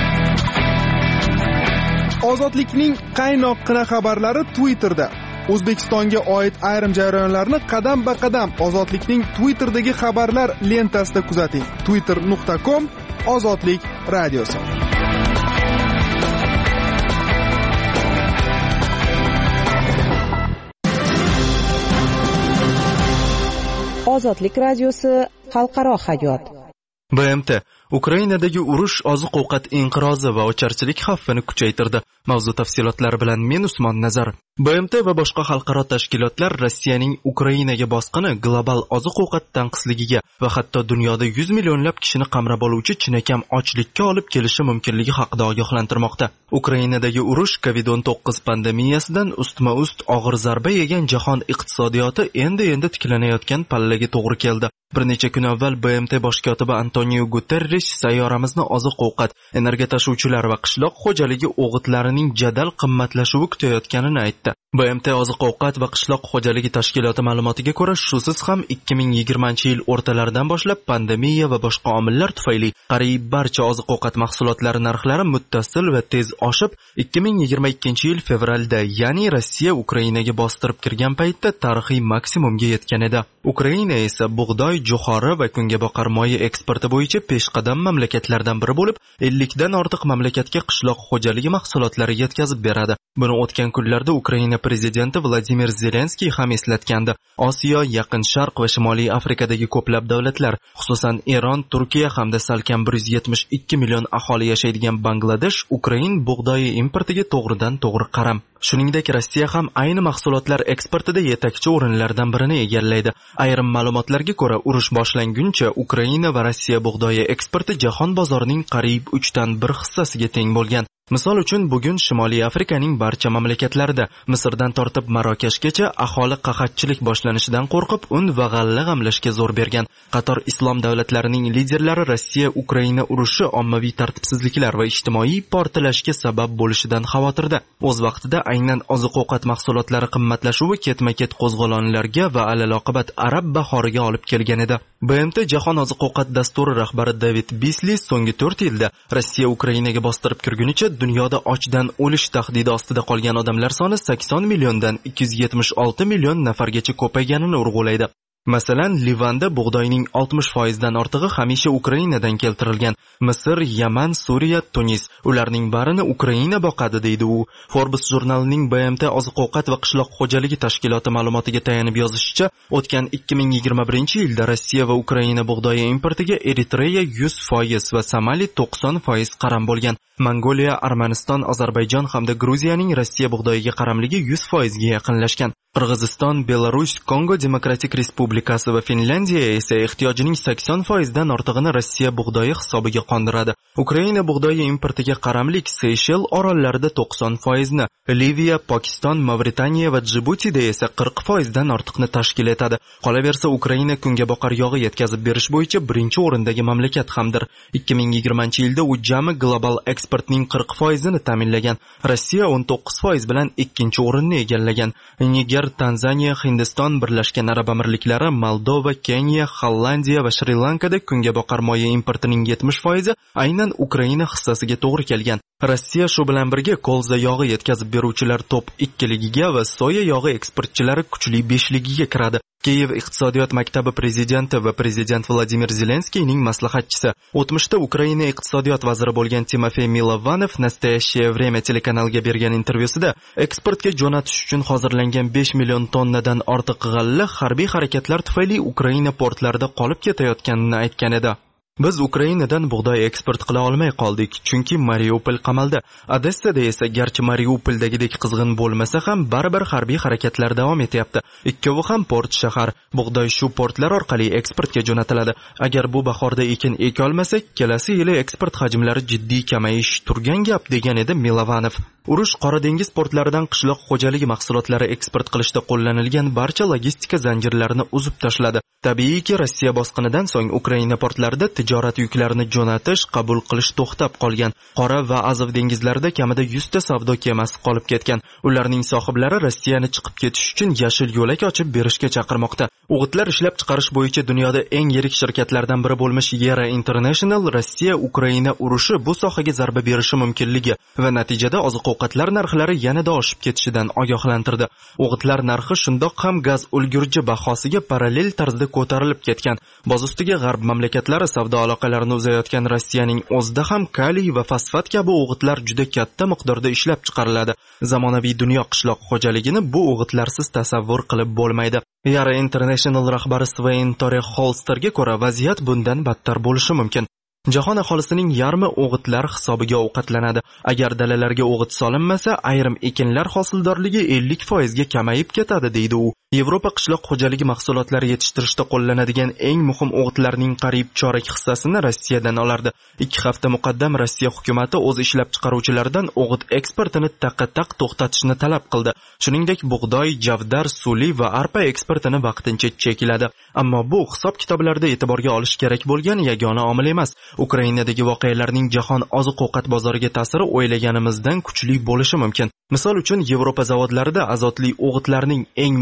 Ozodlikning qaynoqqina xabarlari Twitterda. O'zbekistonga oid ayrim jarayonlarni qadam-ba-qadam Ozodlikning Twitterdagi xabarlar lentasida kuzating. twitter.com/ozodlik radiosi. Ozodlik radiosi xalqaro hayot. BMT Ukrainadagi urush, oziq-ovqat inqirozi va ocharchilik xavfini kuchaytirdi. Mavzu tafsilotlari bilan men Usmon Nazar. BMT va boshqa xalqaro tashkilotlar Rossiyaning Ukrainaga bosqini global oziq-ovqat tanqisligiga va hatto dunyoda 100 millionlab kishini qamrab oluvchi chinakam ochlikka olib kelishi mumkinligi haqida ogohlantirmoqda. Ukrainadagi urush COVID-19 pandemiyasidan ustma-ust og'ir zarba yegan jahon iqtisodiyoti endi tiklanayotgan pallaga to'g'ri keldi. Bir necha kun avval BMT bosh kotibi Antonio Guterres sayyoramizni oziq-ovqat, energiya tashuvchilar va qishloq xo'jaligi o'g'itlarining jadal qimmatlashuvi kutayotganini aytdi. BMT oziq-ovqat va qishloq xo'jaligi tashkiloti ma'lumotiga ko'ra, shusiz ham 2020-yil o'rtalaridan boshlab pandemiya va boshqa omillar tufayli qariyb barcha oziq-ovqat mahsulotlari narxlari muttasil va tez oshib, 2022-yil fevralda, ya'ni Rossiya Ukrainaga bostirib kirgan paytda tarixiy maksimumga yetgan edi. Ukraina esa bug'doy, jo'xori va kungaboqar moyi eksporti bo'yicha peshqadam mamlakatlardan biri bo'lib, 50 dan ortiq mamlakatga qishloq xo'jaligi mahsulotlari yetkazib beradi. Buni o'tgan kunlarda Ukraina Ukraina prezidenti Vladimir Zelenskiy ham eslatgandi. Osiyo, Yaqin Sharq va Shimoliy Afrikadagi ko'plab davlatlar, xususan Eron, Turkiya hamda salkam 172 million aholi yashaydigan Bangladesh Ukrain bug'doyi importiga to'g'ridan-to'g'ri qaram. Shuningdek, Rossiya ham ayni mahsulotlar eksportida yetakchi o'rinlardan birini egallaydi. Ayrim ma'lumotlarga ko'ra, urush boshlanguncha Ukraina va Rossiya bug'doyi eksporti jahon bozorining qariyb 1/3 hissasiga teng bo'lgan. Misol uchun, bugun Shimoliy Afrikaning barcha mamlakatlarida, Misrdan tortib Marokashgacha aholi qahatchilik boshlanishidan qo'rqib, un va g'alla g'amlashga zo'r bergan. Qator islom davlatlarining liderlari Rossiya Ukraina urushi ommaviy tartibsizliklar va ijtimoiy portlashga sabab bo'lishidan xavotirda. O'z vaqtida aynan oziq-ovqat mahsulotlari qimmatlashuvi ketma-ket qo'zg'olonlarga va alaloqibat arab bahoriga olib kelgan edi. BMT Jahon oziq-ovqat dasturi rahbari David Beasley so'nggi 4 yilda Rossiya Ukrainaga bostirib kirgunicha dunyoda ochdan o'lish tahdidi ostida qolgan odamlar soni 80 milliondan 276 million nafargacha ko'payganini urg'ulaydi. Masalan, Livanda bug'doyning 60% dan ortig'i hamisha Ukrainadan keltirilgan. Misr, Yaman, Suriya, Tunis, ularning barini Ukraina boqadi, deydi u. Forbes jurnalining BMT oziq-ovqat va qishloq xo'jaligi tashkiloti ma'lumotiga tayanib yozishicha, o'tgan 2021-yilda Rossiya va Ukraina bug'doyi importiga Eritreya 100% va Somali 90% qaram bo'lgan. Mongoliya, Armaniston, Ozarbayjon hamda Gruziyaning Rossiya bug'doyiga qaramligi 100% ga yaqinlashgan. Qirg'iziston, Belarus, Kongo Demokratik Respublikasi va Finlandiya esa ehtiyojining 80% dan ortig'ini Rossiya bug'doyi hisobiga qondiradi. Ukraina bug'doyi importiga qaramlik Seyshel orollarida 90% ni, Liviya, Pokiston, Mavritaniya va Djibutida esa 40% dan ortiqni tashkil etadi. Qolaversa, Ukraina kunga boqar yog'i yetkazib berish bo'yicha birinchi o'rindagi mamlakat hamdir. 2020-yilda u jami global eksportning 40% ni ta'minlagan. Rossiya 19% bilan ikkinchi o'rinni egallagan. Niger, Tanzaniya, Hindiston, Birlashgan Arab Amirliklari, Moldova, Keniya, Hollandiya va Shri-Lankada kunga boqar moya importining 70% aynan Ukraina hissasiga to'g'ri kelgan. Rossiya shu bilan birga kolza yog'i yetkazib beruvchilar top 2ligiga va soya yog'i eksportchilari kuchli 5ligiga kiradi. Kiyev iqtisodiyot maktabi prezidenti va prezident Vladimir Zelenskiyning maslahatchisi, o'tmishda Ukraina iqtisodiyot vaziri bo'lgan Timofey Milovanov Nastoящее время telekanaliga bergan intervyusida eksportga jo'natish uchun hozirlangan 5 million tonnadan ortiq g'alla harbiy harakatlar tufayli Ukraina portlarida qolib ketayotganini aytgan edi. Biz Ukrainadan bug'doy eksport qila olmay qoldik, chunki Mariupol qamaldi. Odessada esa garchi Mariupoldagidek qizg'in bo'lmasa ham baribir harbiy harakatlar davom etyapti. Ikkovi ham port shahar. Bug'doy shu portlar orqali eksportga jo'natiladi. Agar bu bahorda ekin eka olmasak, kelasi yili eksport hajmlari jiddiy kamayish turgan gap, degan edi Milovanov. Urush Qora dengiz portlaridan qishloq xo'jaligi mahsulotlari eksport qilishda qo'llanilgan barcha logistika zanjirlarini uzib tashladi. Tabiiyki, Rossiya bosqinidan so'ng Ukraina portlarida tijorat yuklarini jo'natish, qabul qilish to'xtab qolgan. Qora va Azov dengizlarida kamida 100 ta savdo kemasi qolib ketgan. Ularning sohiblari Rossiyani chiqib ketish uchun yashil yo'lak ochib berishga chaqirmoqda. O'g'itlar ishlab chiqarish bo'yicha dunyoda eng yirik shirkatlardan biri bo'lmish Yera International Rossiya Ukraina urushi bu sohaga zarba berishi mumkinligi va natijada oziq-ovqatlar narxlari yanada oshib ketishidan ogohlantirdi. O'g'itlar narxi shundoq ham gaz ulgurji bahosiga parallel tarzda ko'tarilib ketgan. Boz ustiga g'arb mamlakatlari savdo aloqalarini uzayotgan Rossiyaning o'zida ham kaliy va fosfat kabi o'g'itlar juda katta miqdorda ishlab chiqariladi. Zamonaviy dunyo qishloq xo'jaligini bu o'g'itlarsiz tasavvur qilib bo'lmaydi. Yara International rahbari Svein Tore Holsterga ko'ra vaziyat bundan battar bo'lishi mumkin. Jahon aholisining yarmi o'g'itlar hisobiga ovqatlanadi. Agar dalalarga o'g'it solinmasa, ayrim ekinlar hosildorligi 50% ga kamayib ketadi, deydi u. Yevropa qishloq xo'jaligi mahsulotlari yetishtirishda qo'llanadigan eng muhim o'g'itlarning qariyb chorak hissasini Rossiyadan olardi. 2 hafta muqaddam Rossiya hukumatı o'z ishlab chiqaruvchilaridan o'g'it eksportini taqqa-taq to'xtatishni talab qildi. Shuningdek, bug'doy, javdar, suli va arpa eksportini vaqtincha chekladi. Ammo bu hisob-kitoblarda e'tiborga olish kerak bo'lgan yagona omil emas. Ukrainadagi voqealarning jahon oziq-ovqat bozoriga ta'siri o'ylaganimizdan kuchli bo'lishi mumkin. Misol uchun, Yevropa zavodlarida azotli o'g'itlarning eng muhim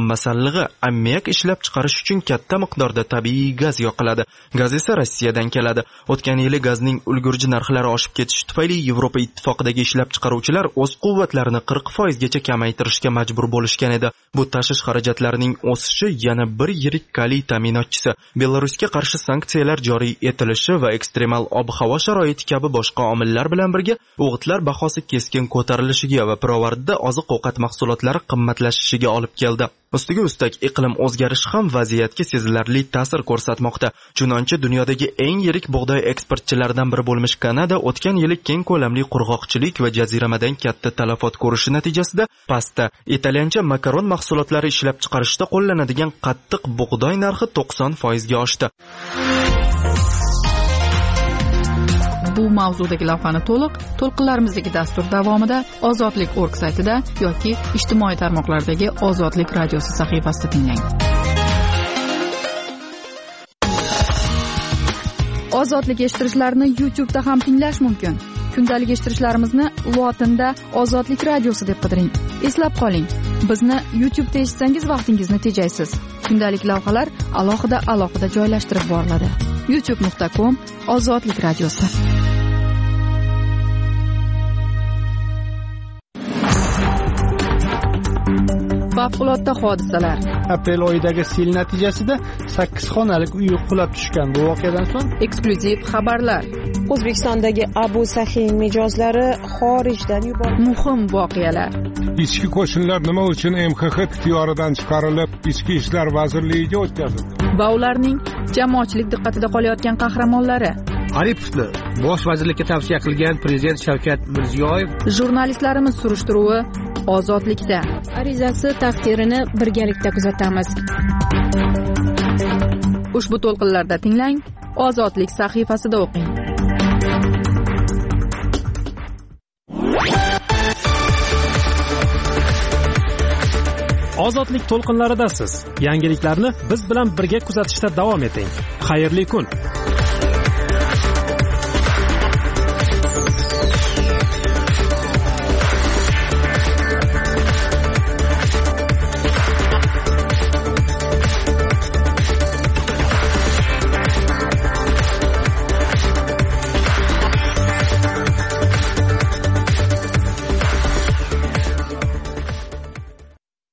masallig'i, ammiak ishlab chiqarish uchun katta miqdorda tabiiy gaz yoqiladi. Gaz esa Rossiyadan keladi. O'tgan yili gazning ulgurji narxlari oshib ketishi tufayli Yevropa ittifoqidagi ishlab chiqaruvchilar o'z quvvatlarini 40% gacha kamaytirishga majbur bo'lishgan edi. Bu tashish xarajatlarining o'sishi yana bir yirik kaliy ta'minotchisi. Belarusga qarshi sanksiyalar joriy etilishi va ekstremal ob-havo sharoiti kabi boshqa omillar bilan birga o'g'itlar bahosi keskin ko'tarilishiga va pirovardida oziq-ovqat mahsulotlari qimmatlashishiga olib keldi. Ustiga ustak iqlim o'zgarishi ham vaziyatga sezilarli ta'sir ko'rsatmoqda. Chunonchi dunyodagi eng yirik bug'doy eksportchilaridan biri bo'lmish Kanada o'tgan yili keng ko'lamli qurg'oqchilik va jaziramadan katta talafot ko'rishi natijasida pasta, italyancha makaron mahsulotlari ishlab chiqarishda qo'llanadigan qattiq bug'doy narxi 90% ga oshdi. Bu mavzudagi lavhani to'lqinlarimizdagi dastur davomida ozodlik.org saytida yoki ijtimoiy tarmoqlardagi Ozodlik radiosi sahifasida tinglang. Ozodlik eshittirishlarni YouTube'da ham tinglash mumkin. Kundalik eshittirishlarimizni lotinda Ozodlik radiosi deb qidiring. Eslab qoling, bizni YouTube'da eshitsangiz vaqtingizni tejaysiz. Kundalik lavhalar alohida joylashtirib boriladi. youtube.com Ozodlik radiosi. Favqulodda hodisalar. Aprel oyidagi sel natijasida 8 xonalik uy qulab tushgan. Bu voqeadan so'ng eksklyuziv xabarlar. O'zbekistondagi Abu Sahiy mijozlari xorijdan yuborildi. Muhim voqealar. Ichki qo'shinlar nima uchun MXX ixtiyoridan chiqarilib, Ichki ishlar vazirligiga o'tkazildi? Va ularning jamoatchilik diqqatida qolayotgan qahramonlari. Aripovni bosh vazirlikka tavsiya qilgan prezident Shavkat Mirziyoyev. Jurnalistlarimiz surishtiruvi Ozodlikda. Arizasi taqdirini birgalikda kuzatamiz. Ushbu to'lqinlarda tinglang, Ozodlik sahifasida o'qing. Ozodlik to'lqinlaridasiz. Yangiliklarni biz bilan birga kuzatishda davom eting. Xayrli kun.